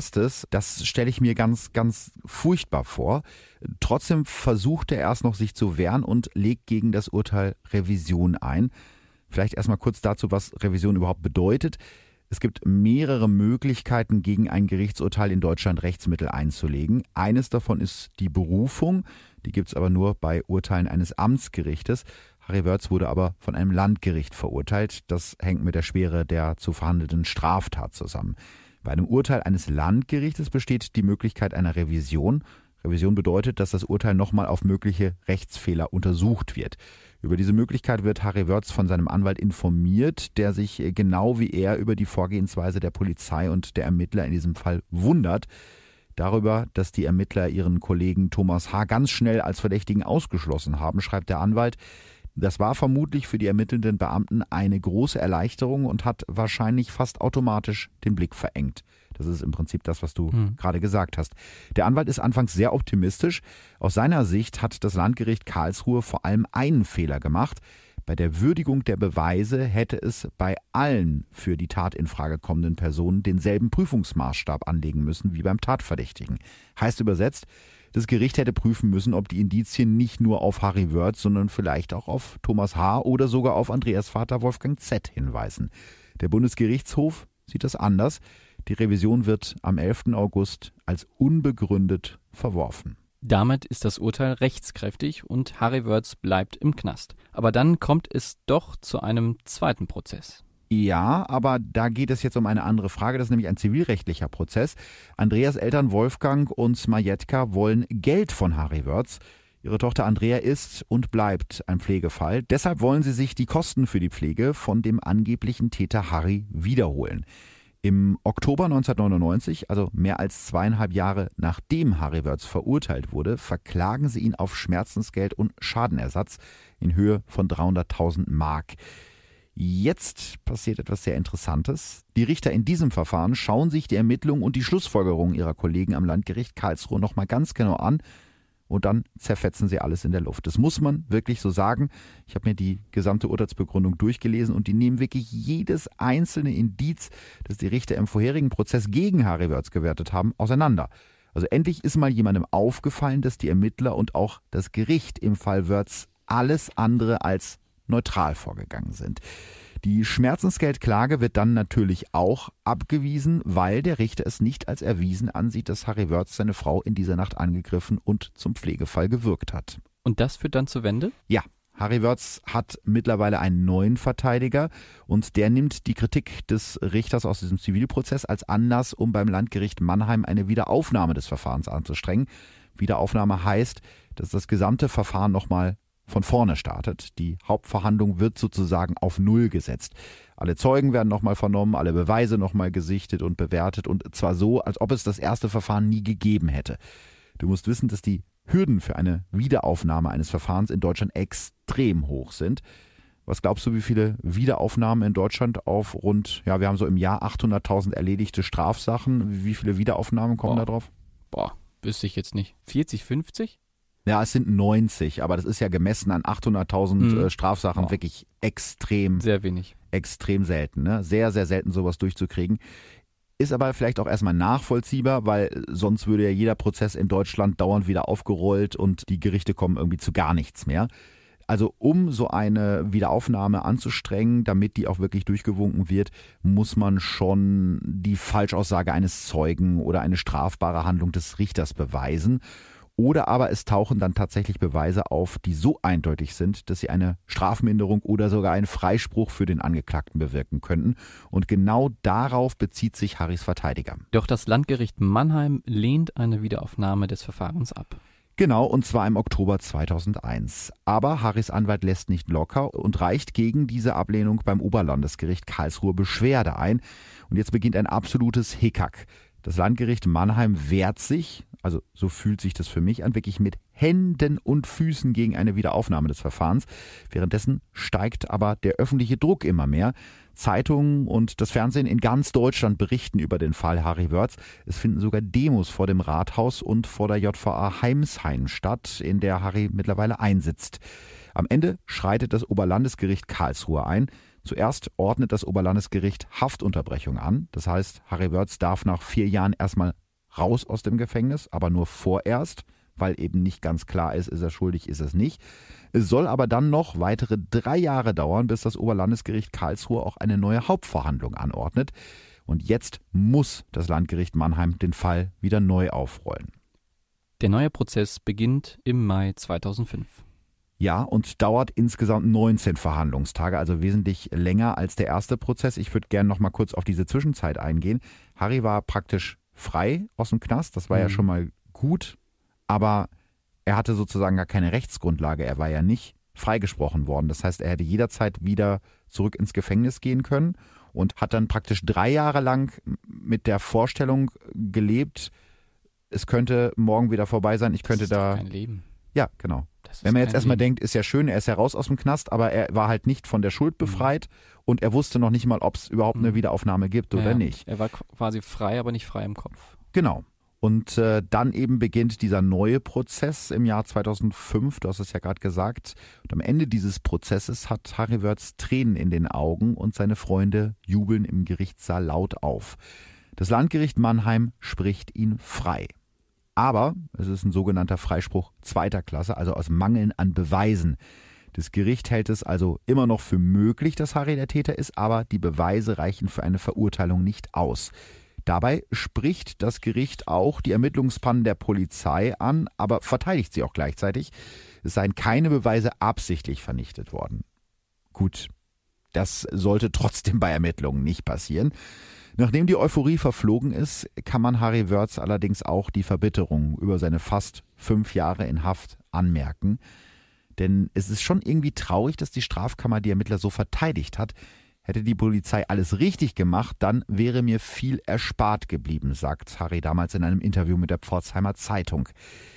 S2: Das stelle ich mir ganz, ganz furchtbar vor. Trotzdem versucht er erst noch, sich zu wehren und legt gegen das Urteil Revision ein. Vielleicht erstmal kurz dazu, was Revision überhaupt bedeutet. Es gibt mehrere Möglichkeiten, gegen ein Gerichtsurteil in Deutschland Rechtsmittel einzulegen. Eines davon ist die Berufung. Die gibt es aber nur bei Urteilen eines Amtsgerichtes. Harry Wörths wurde aber von einem Landgericht verurteilt. Das hängt mit der Schwere der zu verhandelnden Straftat zusammen. Bei einem Urteil eines Landgerichtes besteht die Möglichkeit einer Revision. Revision bedeutet, dass das Urteil nochmal auf mögliche Rechtsfehler untersucht wird. Über diese Möglichkeit wird Harry Wörths von seinem Anwalt informiert, der sich genau wie er über die Vorgehensweise der Polizei und der Ermittler in diesem Fall wundert. Darüber, dass die Ermittler ihren Kollegen Thomas H. ganz schnell als Verdächtigen ausgeschlossen haben, schreibt der Anwalt. Das war vermutlich für die ermittelnden Beamten eine große Erleichterung und hat wahrscheinlich fast automatisch den Blick verengt. Das ist im Prinzip das, was du gerade gesagt hast. Der Anwalt ist anfangs sehr optimistisch. Aus seiner Sicht hat das Landgericht Karlsruhe vor allem einen Fehler gemacht. Bei der Würdigung der Beweise hätte es bei allen für die Tat in Frage kommenden Personen denselben Prüfungsmaßstab anlegen müssen wie beim Tatverdächtigen. Heißt übersetzt, das Gericht hätte prüfen müssen, ob die Indizien nicht nur auf Harry Wörth, sondern vielleicht auch auf Thomas H. oder sogar auf Andreas Vater Wolfgang Z. hinweisen. Der Bundesgerichtshof sieht das anders. Die Revision wird am 11. August als unbegründet verworfen.
S3: Damit ist das Urteil rechtskräftig und Harry Wörth bleibt im Knast. Aber dann kommt es doch zu einem zweiten Prozess.
S2: Ja, aber da geht es jetzt um eine andere Frage. Das ist nämlich ein zivilrechtlicher Prozess. Andreas Eltern Wolfgang und Majetka wollen Geld von Harry Wörth. Ihre Tochter Andrea ist und bleibt ein Pflegefall. Deshalb wollen sie sich die Kosten für die Pflege von dem angeblichen Täter Harry wiederholen. Im Oktober 1999, also mehr als 2,5 Jahre nachdem Harry Wörth verurteilt wurde, verklagen sie ihn auf Schmerzensgeld und Schadenersatz in Höhe von 300.000 Mark. Jetzt passiert etwas sehr Interessantes. Die Richter in diesem Verfahren schauen sich die Ermittlungen und die Schlussfolgerungen ihrer Kollegen am Landgericht Karlsruhe nochmal ganz genau an. Und dann zerfetzen sie alles in der Luft. Das muss man wirklich so sagen. Ich habe mir die gesamte Urteilsbegründung durchgelesen und die nehmen wirklich jedes einzelne Indiz, das die Richter im vorherigen Prozess gegen Harry Wörth gewertet haben, auseinander. Also endlich ist mal jemandem aufgefallen, dass die Ermittler und auch das Gericht im Fall Wörth alles andere als neutral vorgegangen sind. Die Schmerzensgeldklage wird dann natürlich auch abgewiesen, weil der Richter es nicht als erwiesen ansieht, dass Harry Wörth seine Frau in dieser Nacht angegriffen und zum Pflegefall gewürgt hat.
S3: Und das führt dann zur Wende?
S2: Ja. Harry Wörth hat mittlerweile einen neuen Verteidiger und der nimmt die Kritik des Richters aus diesem Zivilprozess als Anlass, um beim Landgericht Mannheim eine Wiederaufnahme des Verfahrens anzustrengen. Wiederaufnahme heißt, dass das gesamte Verfahren nochmal von vorne startet. Die Hauptverhandlung wird sozusagen auf Null gesetzt. Alle Zeugen werden nochmal vernommen, alle Beweise nochmal gesichtet und bewertet und zwar so, als ob es das erste Verfahren nie gegeben hätte. Du musst wissen, dass die Hürden für eine Wiederaufnahme eines Verfahrens in Deutschland extrem hoch sind. Was glaubst du, wie viele Wiederaufnahmen in Deutschland auf rund, wir haben so im Jahr 800.000 erledigte Strafsachen. Wie viele Wiederaufnahmen kommen da drauf?
S3: Wüsste ich jetzt nicht. 40, 50?
S2: Ja, es sind 90, aber das ist ja gemessen an 800.000 Strafsachen wirklich extrem.
S3: Sehr wenig.
S2: Extrem selten, ne? Sehr, sehr selten sowas durchzukriegen. Ist aber vielleicht auch erstmal nachvollziehbar, weil sonst würde ja jeder Prozess in Deutschland dauernd wieder aufgerollt und die Gerichte kommen irgendwie zu gar nichts mehr. Also um so eine Wiederaufnahme anzustrengen, damit die auch wirklich durchgewunken wird, muss man schon die Falschaussage eines Zeugen oder eine strafbare Handlung des Richters beweisen. Oder aber es tauchen dann tatsächlich Beweise auf, die so eindeutig sind, dass sie eine Strafminderung oder sogar einen Freispruch für den Angeklagten bewirken könnten. Und genau darauf bezieht sich Harrys Verteidiger.
S3: Doch das Landgericht Mannheim lehnt eine Wiederaufnahme des Verfahrens ab.
S2: Genau, und zwar im Oktober 2001. Aber Harrys Anwalt lässt nicht locker und reicht gegen diese Ablehnung beim Oberlandesgericht Karlsruhe Beschwerde ein. Und jetzt beginnt ein absolutes Hickhack. Das Landgericht Mannheim wehrt sich, also so fühlt sich das für mich an, wirklich mit Händen und Füßen gegen eine Wiederaufnahme des Verfahrens. Währenddessen steigt aber der öffentliche Druck immer mehr. Zeitungen und das Fernsehen in ganz Deutschland berichten über den Fall Harry Wörth. Es finden sogar Demos vor dem Rathaus und vor der JVA Heimshain statt, in der Harry mittlerweile einsitzt. Am Ende schreitet das Oberlandesgericht Karlsruhe ein. Zuerst ordnet das Oberlandesgericht Haftunterbrechung an. Das heißt, Harry Wörth darf nach 4 Jahren erstmal raus aus dem Gefängnis, aber nur vorerst, weil eben nicht ganz klar ist er schuldig, ist es nicht. Es soll aber dann noch weitere 3 Jahre dauern, bis das Oberlandesgericht Karlsruhe auch eine neue Hauptverhandlung anordnet. Und jetzt muss das Landgericht Mannheim den Fall wieder neu aufrollen.
S3: Der neue Prozess beginnt im Mai 2005.
S2: Ja, und dauert insgesamt 19 Verhandlungstage, also wesentlich länger als der erste Prozess. Ich würde gerne noch mal kurz auf diese Zwischenzeit eingehen. Harry war praktisch frei aus dem Knast, das war ja schon mal gut, aber er hatte sozusagen gar keine Rechtsgrundlage. Er war ja nicht freigesprochen worden. Das heißt, er hätte jederzeit wieder zurück ins Gefängnis gehen können und hat dann praktisch 3 Jahre lang mit der Vorstellung gelebt, es könnte morgen wieder vorbei sein. Ich könnte
S3: das ist doch kein Leben.
S2: Ja, genau. Wenn man jetzt erstmal denkt, ist ja schön, er ist ja raus aus dem Knast, aber er war halt nicht von der Schuld befreit und er wusste noch nicht mal, ob es überhaupt eine Wiederaufnahme gibt oder nicht.
S3: Er war quasi frei, aber nicht frei im Kopf.
S2: Genau. Und dann eben beginnt dieser neue Prozess im Jahr 2005, du hast es ja gerade gesagt. Und am Ende dieses Prozesses hat Harry Wörths Tränen in den Augen und seine Freunde jubeln im Gerichtssaal laut auf. Das Landgericht Mannheim spricht ihn frei. Aber es ist ein sogenannter Freispruch zweiter Klasse, also aus Mangeln an Beweisen. Das Gericht hält es also immer noch für möglich, dass Harry der Täter ist, aber die Beweise reichen für eine Verurteilung nicht aus. Dabei spricht das Gericht auch die Ermittlungspannen der Polizei an, aber verteidigt sie auch gleichzeitig. Es seien keine Beweise absichtlich vernichtet worden. Gut, das sollte trotzdem bei Ermittlungen nicht passieren. Nachdem die Euphorie verflogen ist, kann man Harry Wörths allerdings auch die Verbitterung über seine fast 5 Jahre in Haft anmerken. Denn es ist schon irgendwie traurig, dass die Strafkammer die Ermittler so verteidigt hat. Hätte die Polizei alles richtig gemacht, dann wäre mir viel erspart geblieben, sagt Harry damals in einem Interview mit der Pforzheimer Zeitung.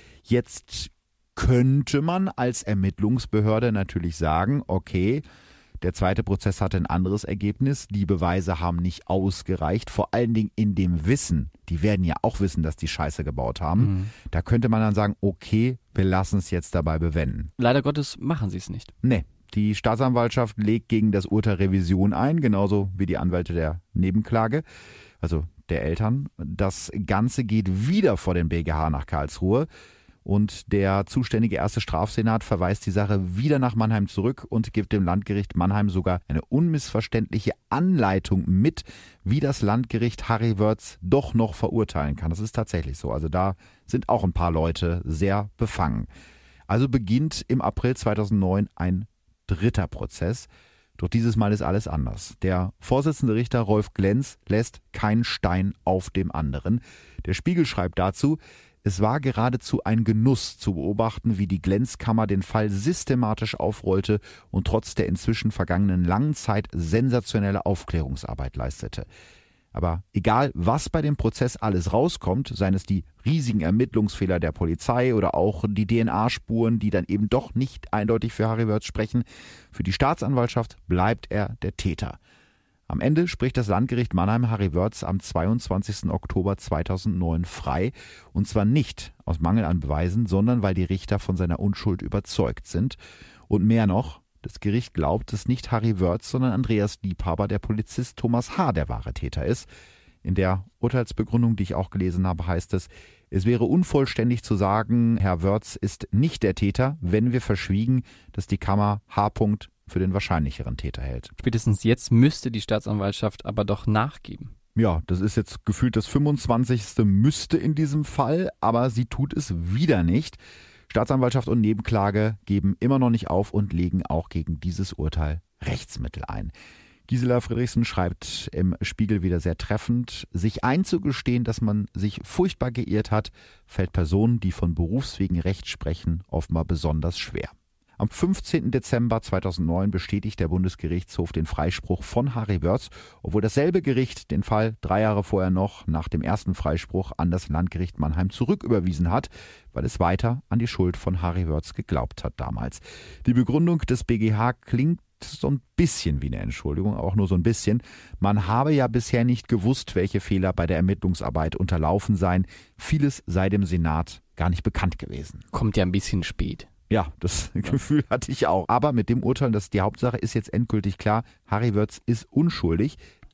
S2: Jetzt könnte man als Ermittlungsbehörde natürlich sagen, okay, der zweite Prozess hatte ein anderes Ergebnis. Die Beweise haben nicht ausgereicht. Vor allen Dingen in dem Wissen. Die werden ja auch wissen, dass die Scheiße gebaut haben. Da könnte man dann sagen, okay, wir lassen es jetzt dabei bewenden.
S3: Leider Gottes machen sie es nicht.
S2: Nee. Die Staatsanwaltschaft legt gegen das Urteil Revision ein, genauso wie die Anwälte der Nebenklage, also der Eltern. Das Ganze geht wieder vor den BGH nach Karlsruhe. Und der zuständige erste Strafsenat verweist die Sache wieder nach Mannheim zurück und gibt dem Landgericht Mannheim sogar eine unmissverständliche Anleitung mit, wie das Landgericht Harry Wörths doch noch verurteilen kann. Das ist tatsächlich so. Also da sind auch ein paar Leute sehr befangen. Also beginnt im April 2009 ein dritter Prozess. Doch dieses Mal ist alles anders. Der Vorsitzende Richter Rolf Glenz lässt keinen Stein auf dem anderen. Der Spiegel schreibt dazu, es war geradezu ein Genuss zu beobachten, wie die Glenzkammer den Fall systematisch aufrollte und trotz der inzwischen vergangenen langen Zeit sensationelle Aufklärungsarbeit leistete. Aber egal, was bei dem Prozess alles rauskommt, seien es die riesigen Ermittlungsfehler der Polizei oder auch die DNA-Spuren, die dann eben doch nicht eindeutig für Harry Wörth sprechen, für die Staatsanwaltschaft bleibt er der Täter. Am Ende spricht das Landgericht Mannheim Harry Wörths am 22. Oktober 2009 frei. Und zwar nicht aus Mangel an Beweisen, sondern weil die Richter von seiner Unschuld überzeugt sind. Und mehr noch, das Gericht glaubt, dass nicht Harry Wörths, sondern Andreas Liebhaber, der Polizist Thomas H., der wahre Täter ist. In der Urteilsbegründung, die ich auch gelesen habe, heißt es, es wäre unvollständig zu sagen, Herr Wörths ist nicht der Täter, wenn wir verschwiegen, dass die Kammer H. für den wahrscheinlicheren Täter hält.
S3: Spätestens jetzt müsste die Staatsanwaltschaft aber doch nachgeben.
S2: Ja, das ist jetzt gefühlt das 25. müsste in diesem Fall, aber sie tut es wieder nicht. Staatsanwaltschaft und Nebenklage geben immer noch nicht auf und legen auch gegen dieses Urteil Rechtsmittel ein. Gisela Friedrichsen schreibt im Spiegel wieder sehr treffend, sich einzugestehen, dass man sich furchtbar geirrt hat, fällt Personen, die von Berufswegen Recht sprechen, offenbar besonders schwer. Am 15. Dezember 2009 bestätigt der Bundesgerichtshof den Freispruch von Harry Wörths, obwohl dasselbe Gericht den Fall 3 Jahre vorher noch nach dem ersten Freispruch an das Landgericht Mannheim zurücküberwiesen hat, weil es weiter an die Schuld von Harry Wörths geglaubt hat damals. Die Begründung des BGH klingt so ein bisschen wie eine Entschuldigung, auch nur so ein bisschen. Man habe ja bisher nicht gewusst, welche Fehler bei der Ermittlungsarbeit unterlaufen seien. Vieles sei dem Senat gar nicht bekannt gewesen.
S3: Kommt ja ein bisschen spät.
S2: Ja, das Gefühl hatte ich auch. Aber mit dem Urteil, dass die Hauptsache ist jetzt endgültig klar, Harry Wörths ist unschuldig.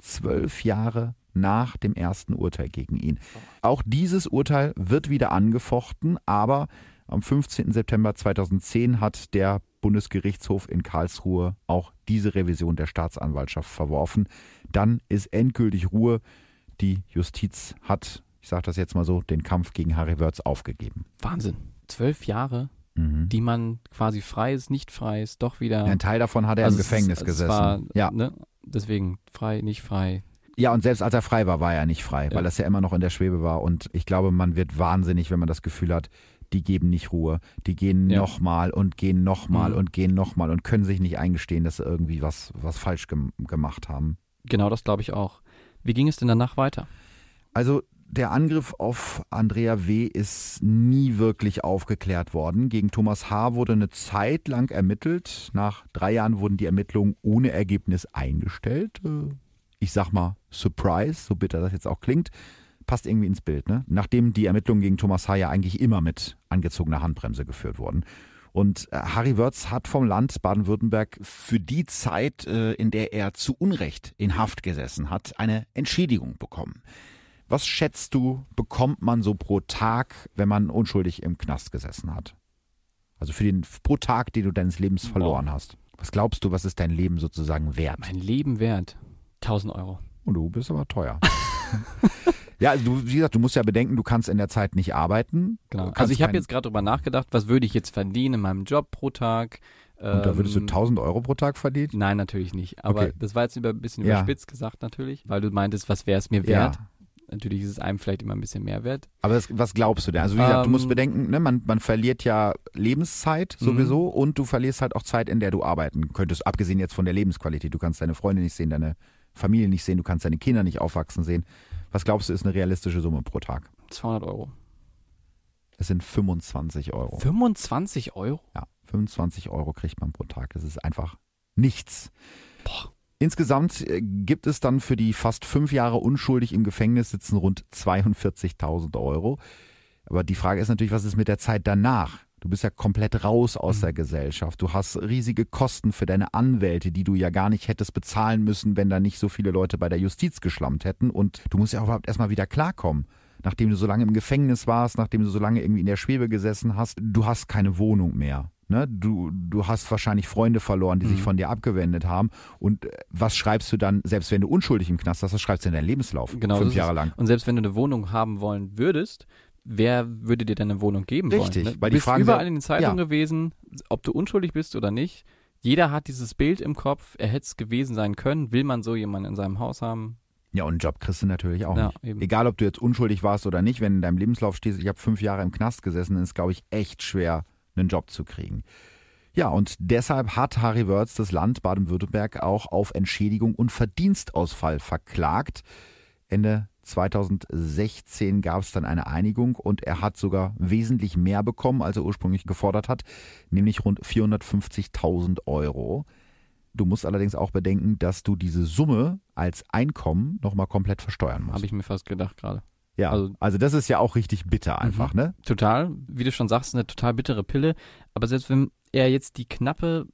S2: 12 Jahre nach dem ersten Urteil gegen ihn. Auch dieses Urteil wird wieder angefochten, aber am 15. September 2010 hat der Bundesgerichtshof in Karlsruhe auch diese Revision der Staatsanwaltschaft verworfen. Dann ist endgültig Ruhe. Die Justiz hat, ich sage das jetzt mal so, den Kampf gegen Harry Wörths aufgegeben.
S3: Wahnsinn. 12 Jahre, die man quasi frei ist, nicht frei ist, doch wieder.
S2: Ein Teil davon hat er im Gefängnis gesessen.
S3: War, ne, deswegen frei, nicht frei.
S2: Ja, und selbst als er frei war, war er nicht frei, weil das ja immer noch in der Schwebe war. Und ich glaube, man wird wahnsinnig, wenn man das Gefühl hat, die geben nicht Ruhe. Die gehen nochmal und gehen nochmal und gehen nochmal und können sich nicht eingestehen, dass sie irgendwie was falsch gemacht haben.
S3: Genau, das glaube ich auch. Wie ging es denn danach weiter?
S2: Also der Angriff auf Andrea W. ist nie wirklich aufgeklärt worden. Gegen Thomas H. wurde eine Zeit lang ermittelt. Nach 3 Jahren wurden die Ermittlungen ohne Ergebnis eingestellt. Ich sag mal Surprise, so bitter das jetzt auch klingt. Passt irgendwie ins Bild, ne? Nachdem die Ermittlungen gegen Thomas H. ja eigentlich immer mit angezogener Handbremse geführt wurden. Und Harry Wörz hat vom Land Baden-Württemberg für die Zeit, in der er zu Unrecht in Haft gesessen hat, eine Entschädigung bekommen. Was schätzt du, bekommt man so pro Tag, wenn man unschuldig im Knast gesessen hat? Also pro Tag, den du deines Lebens verloren hast. Was glaubst du, was ist dein Leben sozusagen wert?
S3: Mein Leben wert? 1.000 Euro.
S2: Und du bist aber teuer. Ja, also wie gesagt, du musst ja bedenken, du kannst in der Zeit nicht arbeiten.
S3: Genau. Also ich habe jetzt gerade drüber nachgedacht, was würde ich jetzt verdienen in meinem Job pro Tag?
S2: Und da würdest du 1.000 Euro pro Tag verdienen?
S3: Nein, natürlich nicht. Aber
S2: okay.
S3: Das war jetzt ein bisschen überspitzt gesagt natürlich, weil du meintest, was wäre es mir wert? Ja. Natürlich ist es einem vielleicht immer ein bisschen mehr wert.
S2: Aber was glaubst du denn? Also wie gesagt, du musst bedenken, ne, man verliert ja Lebenszeit sowieso und du verlierst halt auch Zeit, in der du arbeiten könntest, abgesehen jetzt von der Lebensqualität. Du kannst deine Freunde nicht sehen, deine Familie nicht sehen, du kannst deine Kinder nicht aufwachsen sehen. Was glaubst du, ist eine realistische Summe pro Tag?
S3: 200 Euro.
S2: Es sind 25 Euro.
S3: 25 Euro?
S2: Ja, 25 Euro kriegt man pro Tag. Das ist einfach nichts.
S3: Boah.
S2: Insgesamt gibt es dann für die fast 5 Jahre unschuldig im Gefängnis sitzen rund 42.000 Euro. Aber die Frage ist natürlich, was ist mit der Zeit danach? Du bist ja komplett raus aus der Gesellschaft. Du hast riesige Kosten für deine Anwälte, die du ja gar nicht hättest bezahlen müssen, wenn da nicht so viele Leute bei der Justiz geschlammt hätten. Und du musst ja auch überhaupt erstmal wieder klarkommen. Nachdem du so lange im Gefängnis warst, nachdem du so lange irgendwie in der Schwebe gesessen hast, du hast keine Wohnung mehr. Ne? Du hast wahrscheinlich Freunde verloren, die sich von dir abgewendet haben. Und was schreibst du dann, selbst wenn du unschuldig im Knast hast, was schreibst du in deinen Lebenslauf?
S3: Genau,
S2: 5 Jahre lang.
S3: Und selbst wenn du eine Wohnung haben wollen würdest, wer würde dir deine Wohnung geben wollen?
S2: Richtig,
S3: Ne?
S2: weil
S3: du
S2: die
S3: bist
S2: Frage
S3: überall in den Zeitungen gewesen, ob du unschuldig bist oder nicht. Jeder hat dieses Bild im Kopf, er hätte es gewesen sein können. Will man so jemanden in seinem Haus haben?
S2: Ja, und einen Job kriegst du natürlich auch nicht.
S3: Eben.
S2: Egal, ob du jetzt unschuldig warst oder nicht, wenn in deinem Lebenslauf steht, ich habe 5 Jahre im Knast gesessen, dann ist, glaube ich, echt schwer, einen Job zu kriegen. Ja, und deshalb hat Harry Wörz das Land Baden-Württemberg auch auf Entschädigung und Verdienstausfall verklagt. Ende 2016 gab es dann eine Einigung und er hat sogar wesentlich mehr bekommen, als er ursprünglich gefordert hat, nämlich rund 450.000 Euro. Du musst allerdings auch bedenken, dass du diese Summe als Einkommen nochmal komplett versteuern musst.
S3: Habe ich mir fast gedacht gerade.
S2: Ja, also das ist ja auch richtig bitter einfach, ne?
S3: Total, wie du schon sagst, eine total bittere Pille. Aber selbst wenn er jetzt die knappe,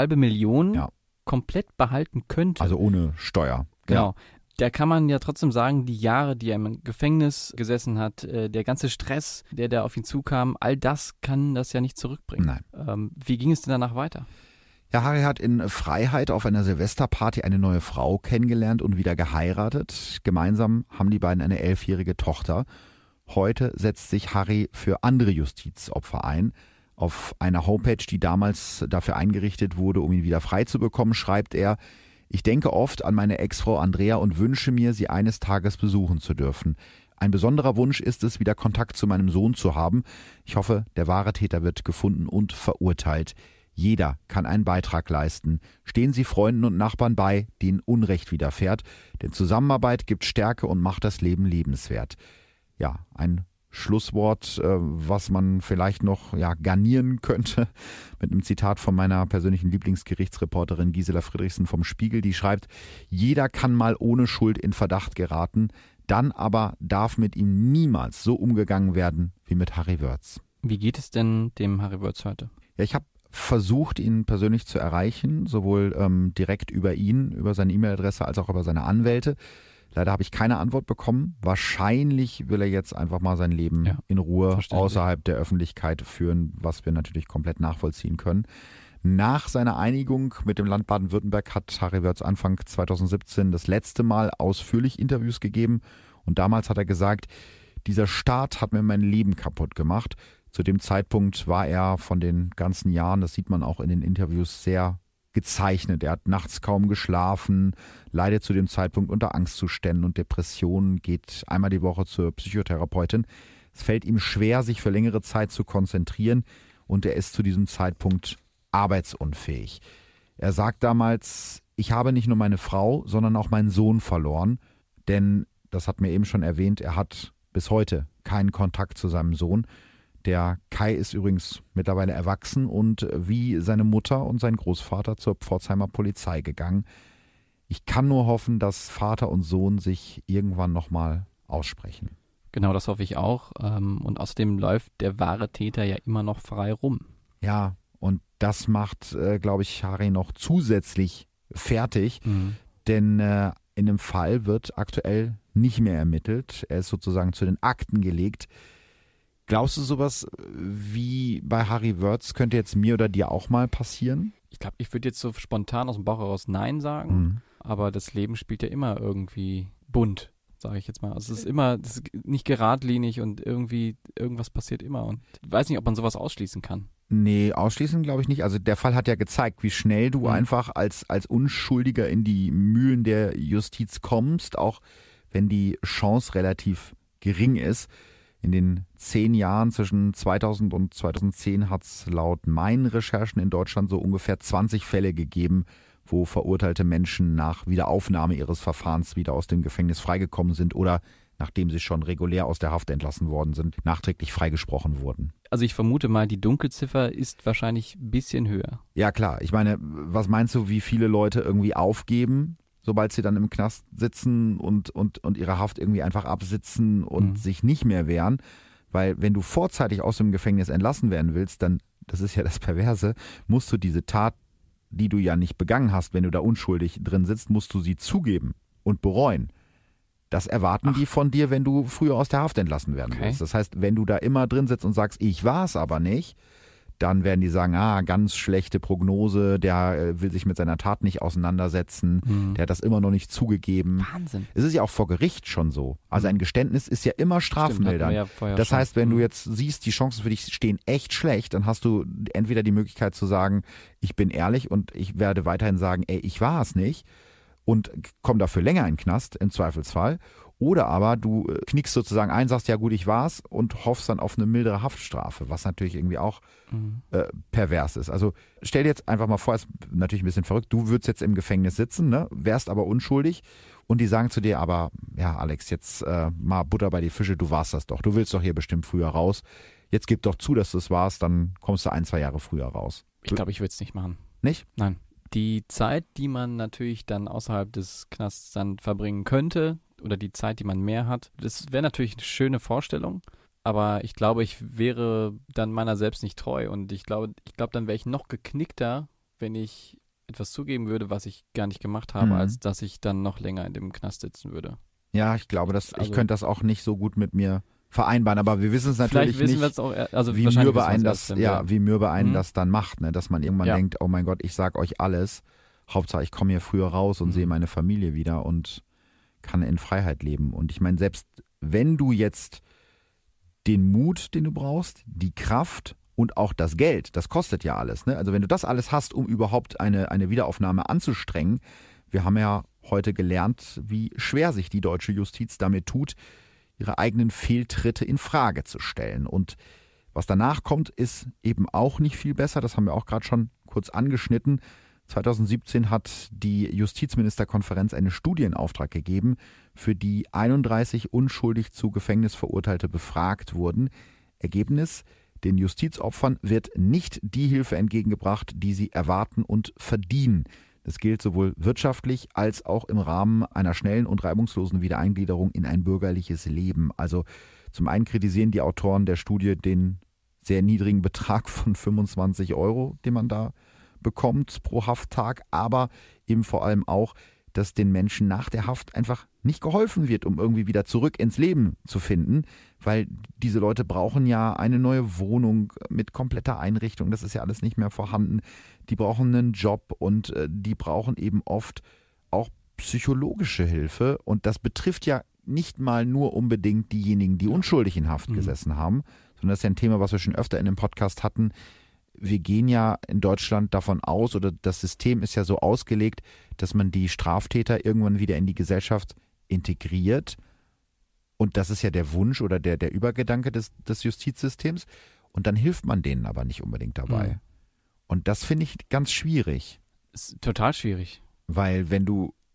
S3: 500.000 komplett behalten könnte.
S2: Also ohne Steuer.
S3: Genau. Da kann man ja trotzdem sagen, die Jahre, die er im Gefängnis gesessen hat, der ganze Stress, der da auf ihn zukam, all das kann das ja nicht zurückbringen.
S2: Nein.
S3: Wie ging es denn danach weiter?
S2: Ja, Harry hat in Freiheit auf einer Silvesterparty eine neue Frau kennengelernt und wieder geheiratet. Gemeinsam haben die beiden eine 11-jährige Tochter. Heute setzt sich Harry für andere Justizopfer ein. Auf einer Homepage, die damals dafür eingerichtet wurde, um ihn wieder frei zu bekommen, schreibt er: Ich denke oft an meine Ex-Frau Andrea und wünsche mir, sie eines Tages besuchen zu dürfen. Ein besonderer Wunsch ist es, wieder Kontakt zu meinem Sohn zu haben. Ich hoffe, der wahre Täter wird gefunden und verurteilt. Jeder kann einen Beitrag leisten. Stehen Sie Freunden und Nachbarn bei, denen Unrecht widerfährt. Denn Zusammenarbeit gibt Stärke und macht das Leben lebenswert. Ja, ein Schlusswort, was man vielleicht noch garnieren könnte mit einem Zitat von meiner persönlichen Lieblingsgerichtsreporterin Gisela Friedrichsen vom Spiegel, die schreibt: Jeder kann mal ohne Schuld in Verdacht geraten, dann aber darf mit ihm niemals so umgegangen werden wie mit Harry Wörz.
S3: Wie geht es denn dem Harry Wörz heute?
S2: Ja, ich habe versucht, ihn persönlich zu erreichen, sowohl direkt über ihn, über seine E-Mail-Adresse als auch über seine Anwälte. Leider habe ich keine Antwort bekommen. Wahrscheinlich will er jetzt einfach mal sein Leben in Ruhe außerhalb der Öffentlichkeit führen, was wir natürlich komplett nachvollziehen können. Nach seiner Einigung mit dem Land Baden-Württemberg hat Harry Wörz Anfang 2017 das letzte Mal ausführlich Interviews gegeben. Und damals hat er gesagt, dieser Staat hat mir mein Leben kaputt gemacht. Zu dem Zeitpunkt war er von den ganzen Jahren, das sieht man auch in den Interviews, sehr gezeichnet. Er hat nachts kaum geschlafen, leidet zu dem Zeitpunkt unter Angstzuständen und Depressionen, geht einmal die Woche zur Psychotherapeutin. Es fällt ihm schwer, sich für längere Zeit zu konzentrieren und er ist zu diesem Zeitpunkt arbeitsunfähig. Er sagt damals: Ich habe nicht nur meine Frau, sondern auch meinen Sohn verloren, denn, das hat mir eben schon erwähnt, er hat bis heute keinen Kontakt zu seinem Sohn. Der Kai ist übrigens mittlerweile erwachsen und wie seine Mutter und sein Großvater zur Pforzheimer Polizei gegangen. Ich kann nur hoffen, dass Vater und Sohn sich irgendwann nochmal aussprechen.
S3: Genau, das hoffe ich auch. Und außerdem läuft der wahre Täter ja immer noch frei rum.
S2: Ja, und das macht, glaube ich, Harry noch zusätzlich fertig. Denn in dem Fall wird aktuell nicht mehr ermittelt. Er ist sozusagen zu den Akten gelegt. Glaubst du, sowas wie bei Harry Wörth könnte jetzt mir oder dir auch mal passieren?
S3: Ich glaube, ich würde jetzt so spontan aus dem Bauch heraus Nein sagen. Aber das Leben spielt ja immer irgendwie bunt, sage ich jetzt mal. Also es ist nicht geradlinig und irgendwas passiert immer. Und ich weiß nicht, ob man sowas ausschließen kann.
S2: Nee, ausschließen glaube ich nicht. Also der Fall hat ja gezeigt, wie schnell du einfach als Unschuldiger in die Mühlen der Justiz kommst, auch wenn die Chance relativ gering ist. In den 10 Jahren zwischen 2000 und 2010 hat es laut meinen Recherchen in Deutschland so ungefähr 20 Fälle gegeben, wo verurteilte Menschen nach Wiederaufnahme ihres Verfahrens wieder aus dem Gefängnis freigekommen sind oder nachdem sie schon regulär aus der Haft entlassen worden sind, nachträglich freigesprochen wurden.
S3: Also ich vermute mal, die Dunkelziffer ist wahrscheinlich ein bisschen höher.
S2: Ja klar, ich meine, was meinst du, wie viele Leute irgendwie aufgeben, sobald sie dann im Knast sitzen und ihre Haft irgendwie einfach absitzen und sich nicht mehr wehren? Weil wenn du vorzeitig aus dem Gefängnis entlassen werden willst, dann, das ist ja das Perverse, musst du diese Tat, die du ja nicht begangen hast, wenn du da unschuldig drin sitzt, musst du sie zugeben und bereuen. Das erwarten die von dir, wenn du früher aus der Haft entlassen werden willst. Das heißt, wenn du da immer drin sitzt und sagst, ich war es aber nicht, dann werden die sagen, ganz schlechte Prognose, der will sich mit seiner Tat nicht auseinandersetzen, der hat das immer noch nicht zugegeben.
S3: Wahnsinn.
S2: Es ist ja auch vor Gericht schon so. Also ein Geständnis ist ja immer strafmildernd. Das heißt, wenn du jetzt siehst, die Chancen für dich stehen echt schlecht, dann hast du entweder die Möglichkeit zu sagen, ich bin ehrlich und ich werde weiterhin sagen, ich war es nicht und komm dafür länger in den Knast, im Zweifelsfall. Oder aber du knickst sozusagen ein, sagst, ja gut, ich war's und hoffst dann auf eine mildere Haftstrafe, was natürlich irgendwie auch pervers ist. Also stell dir jetzt einfach mal vor, ist natürlich ein bisschen verrückt, du würdest jetzt im Gefängnis sitzen, ne, wärst aber unschuldig und die sagen zu dir, aber ja Alex, jetzt mal Butter bei die Fische, du warst das doch, du willst doch hier bestimmt früher raus. Jetzt gib doch zu, dass du es warst, dann kommst du 1-2 Jahre früher raus.
S3: Ich glaube, ich würde es nicht machen.
S2: Nicht?
S3: Nein. Die Zeit, die man natürlich dann außerhalb des Knasts dann verbringen könnte, oder die Zeit, die man mehr hat, das wäre natürlich eine schöne Vorstellung, aber ich glaube, ich wäre dann meiner selbst nicht treu und ich glaube, dann wäre ich noch geknickter, wenn ich etwas zugeben würde, was ich gar nicht gemacht habe, als dass ich dann noch länger in dem Knast sitzen würde.
S2: Ja, ich glaube, ich könnte das auch nicht so gut mit mir vereinbaren, aber wir wissen es natürlich nicht, wie mürbe einen das dann macht, ne? Dass man irgendwann denkt, oh mein Gott, ich sag euch alles, Hauptsache ich komme hier früher raus und sehe meine Familie wieder und kann in Freiheit leben. Und ich meine, selbst wenn du jetzt den Mut, den du brauchst, die Kraft und auch das Geld, das kostet ja alles, ne? Also wenn du das alles hast, um überhaupt eine Wiederaufnahme anzustrengen, wir haben ja heute gelernt, wie schwer sich die deutsche Justiz damit tut, ihre eigenen Fehltritte in Frage zu stellen. Und was danach kommt, ist eben auch nicht viel besser. Das haben wir auch gerade schon kurz angeschnitten. 2017 hat die Justizministerkonferenz eine Studie in Auftrag gegeben, für die 31 unschuldig zu Gefängnis Verurteilte befragt wurden. Ergebnis: Den Justizopfern wird nicht die Hilfe entgegengebracht, die sie erwarten und verdienen. Das gilt sowohl wirtschaftlich als auch im Rahmen einer schnellen und reibungslosen Wiedereingliederung in ein bürgerliches Leben. Also zum einen kritisieren die Autoren der Studie den sehr niedrigen Betrag von 25 €, den man da bekommt pro Hafttag, aber eben vor allem auch, dass den Menschen nach der Haft einfach nicht geholfen wird, um irgendwie wieder zurück ins Leben zu finden, weil diese Leute brauchen ja eine neue Wohnung mit kompletter Einrichtung, das ist ja alles nicht mehr vorhanden, die brauchen einen Job und die brauchen eben oft auch psychologische Hilfe und das betrifft ja nicht mal nur unbedingt diejenigen, die unschuldig in Haft gesessen haben, sondern das ist ja ein Thema, was wir schon öfter in dem Podcast hatten. Wir gehen ja in Deutschland davon aus, oder das System ist ja so ausgelegt, dass man die Straftäter irgendwann wieder in die Gesellschaft integriert. Und das ist ja der Wunsch oder der Übergedanke des Justizsystems. Und dann hilft man denen aber nicht unbedingt dabei. Und das finde ich ganz schwierig.
S3: Ist total schwierig.
S2: Weil wenn du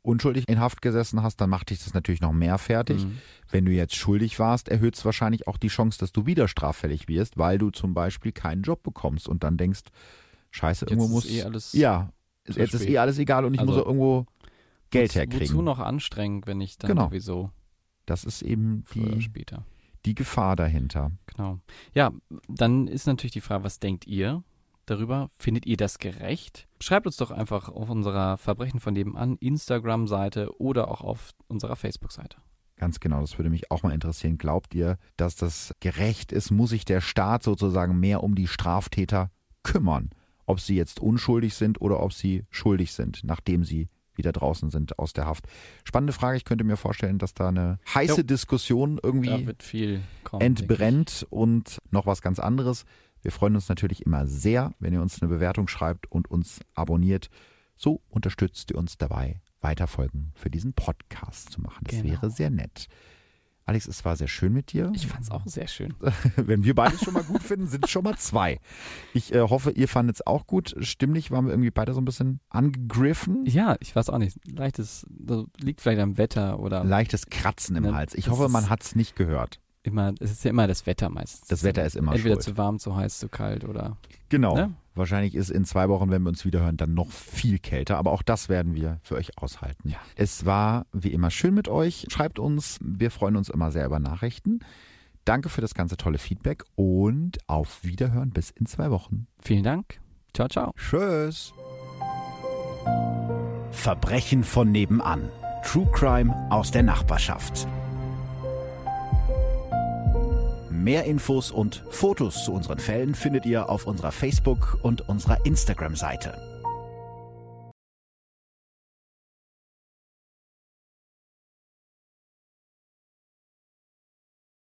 S2: unschuldig in Haft gesessen hast, dann macht dich das natürlich noch mehr fertig. Wenn du jetzt schuldig warst, erhöht es wahrscheinlich auch die Chance, dass du wieder straffällig wirst, weil du zum Beispiel keinen Job bekommst und dann denkst, scheiße, irgendwo muss... jetzt ist alles egal und ich muss irgendwo Geld herkriegen.
S3: Wozu noch anstrengend, wenn ich dann sowieso...
S2: Das ist eben die Gefahr dahinter.
S3: Genau. Ja, dann ist natürlich die Frage, was denkt ihr darüber? Findet ihr das gerecht? Schreibt uns doch einfach auf unserer Verbrechen von nebenan Instagram-Seite oder auch auf unserer Facebook-Seite.
S2: Ganz genau, das würde mich auch mal interessieren. Glaubt ihr, dass das gerecht ist? Muss sich der Staat sozusagen mehr um die Straftäter kümmern? Ob sie jetzt unschuldig sind oder ob sie schuldig sind, nachdem sie wieder draußen sind aus der Haft. Spannende Frage. Ich könnte mir vorstellen, dass da eine heiße Diskussion irgendwie entbrennt und noch was ganz anderes. Wir freuen uns natürlich immer sehr, wenn ihr uns eine Bewertung schreibt und uns abonniert. So unterstützt ihr uns dabei, weiter Folgen für diesen Podcast zu machen. Das wäre sehr nett. Alex, es war sehr schön mit dir.
S3: Ich fand es auch sehr schön.
S2: Wenn wir beide schon mal gut finden, sind es schon mal 2. Ich hoffe, ihr fandet es auch gut. Stimmlich waren wir irgendwie beide so ein bisschen angegriffen.
S3: Ja, ich weiß auch nicht. Leichtes, liegt vielleicht am Wetter oder...
S2: Leichtes Kratzen im Hals. Ich hoffe, man hat es nicht gehört.
S3: Es ist ja immer das Wetter meistens.
S2: Das Wetter ist immer
S3: entweder
S2: schuld.
S3: zu warm, zu heiß, zu kalt oder...
S2: Genau.
S3: Ne?
S2: Wahrscheinlich ist in 2 Wochen, wenn wir uns wiederhören, dann noch viel kälter. Aber auch das werden wir für euch aushalten.
S3: Ja.
S2: Es war wie immer schön mit euch. Schreibt uns. Wir freuen uns immer sehr über Nachrichten. Danke für das ganze tolle Feedback und auf Wiederhören bis in 2 Wochen.
S3: Vielen Dank. Ciao, ciao.
S2: Tschüss.
S1: Verbrechen von nebenan. True Crime aus der Nachbarschaft. Mehr Infos und Fotos zu unseren Fällen findet ihr auf unserer Facebook- und unserer Instagram-Seite.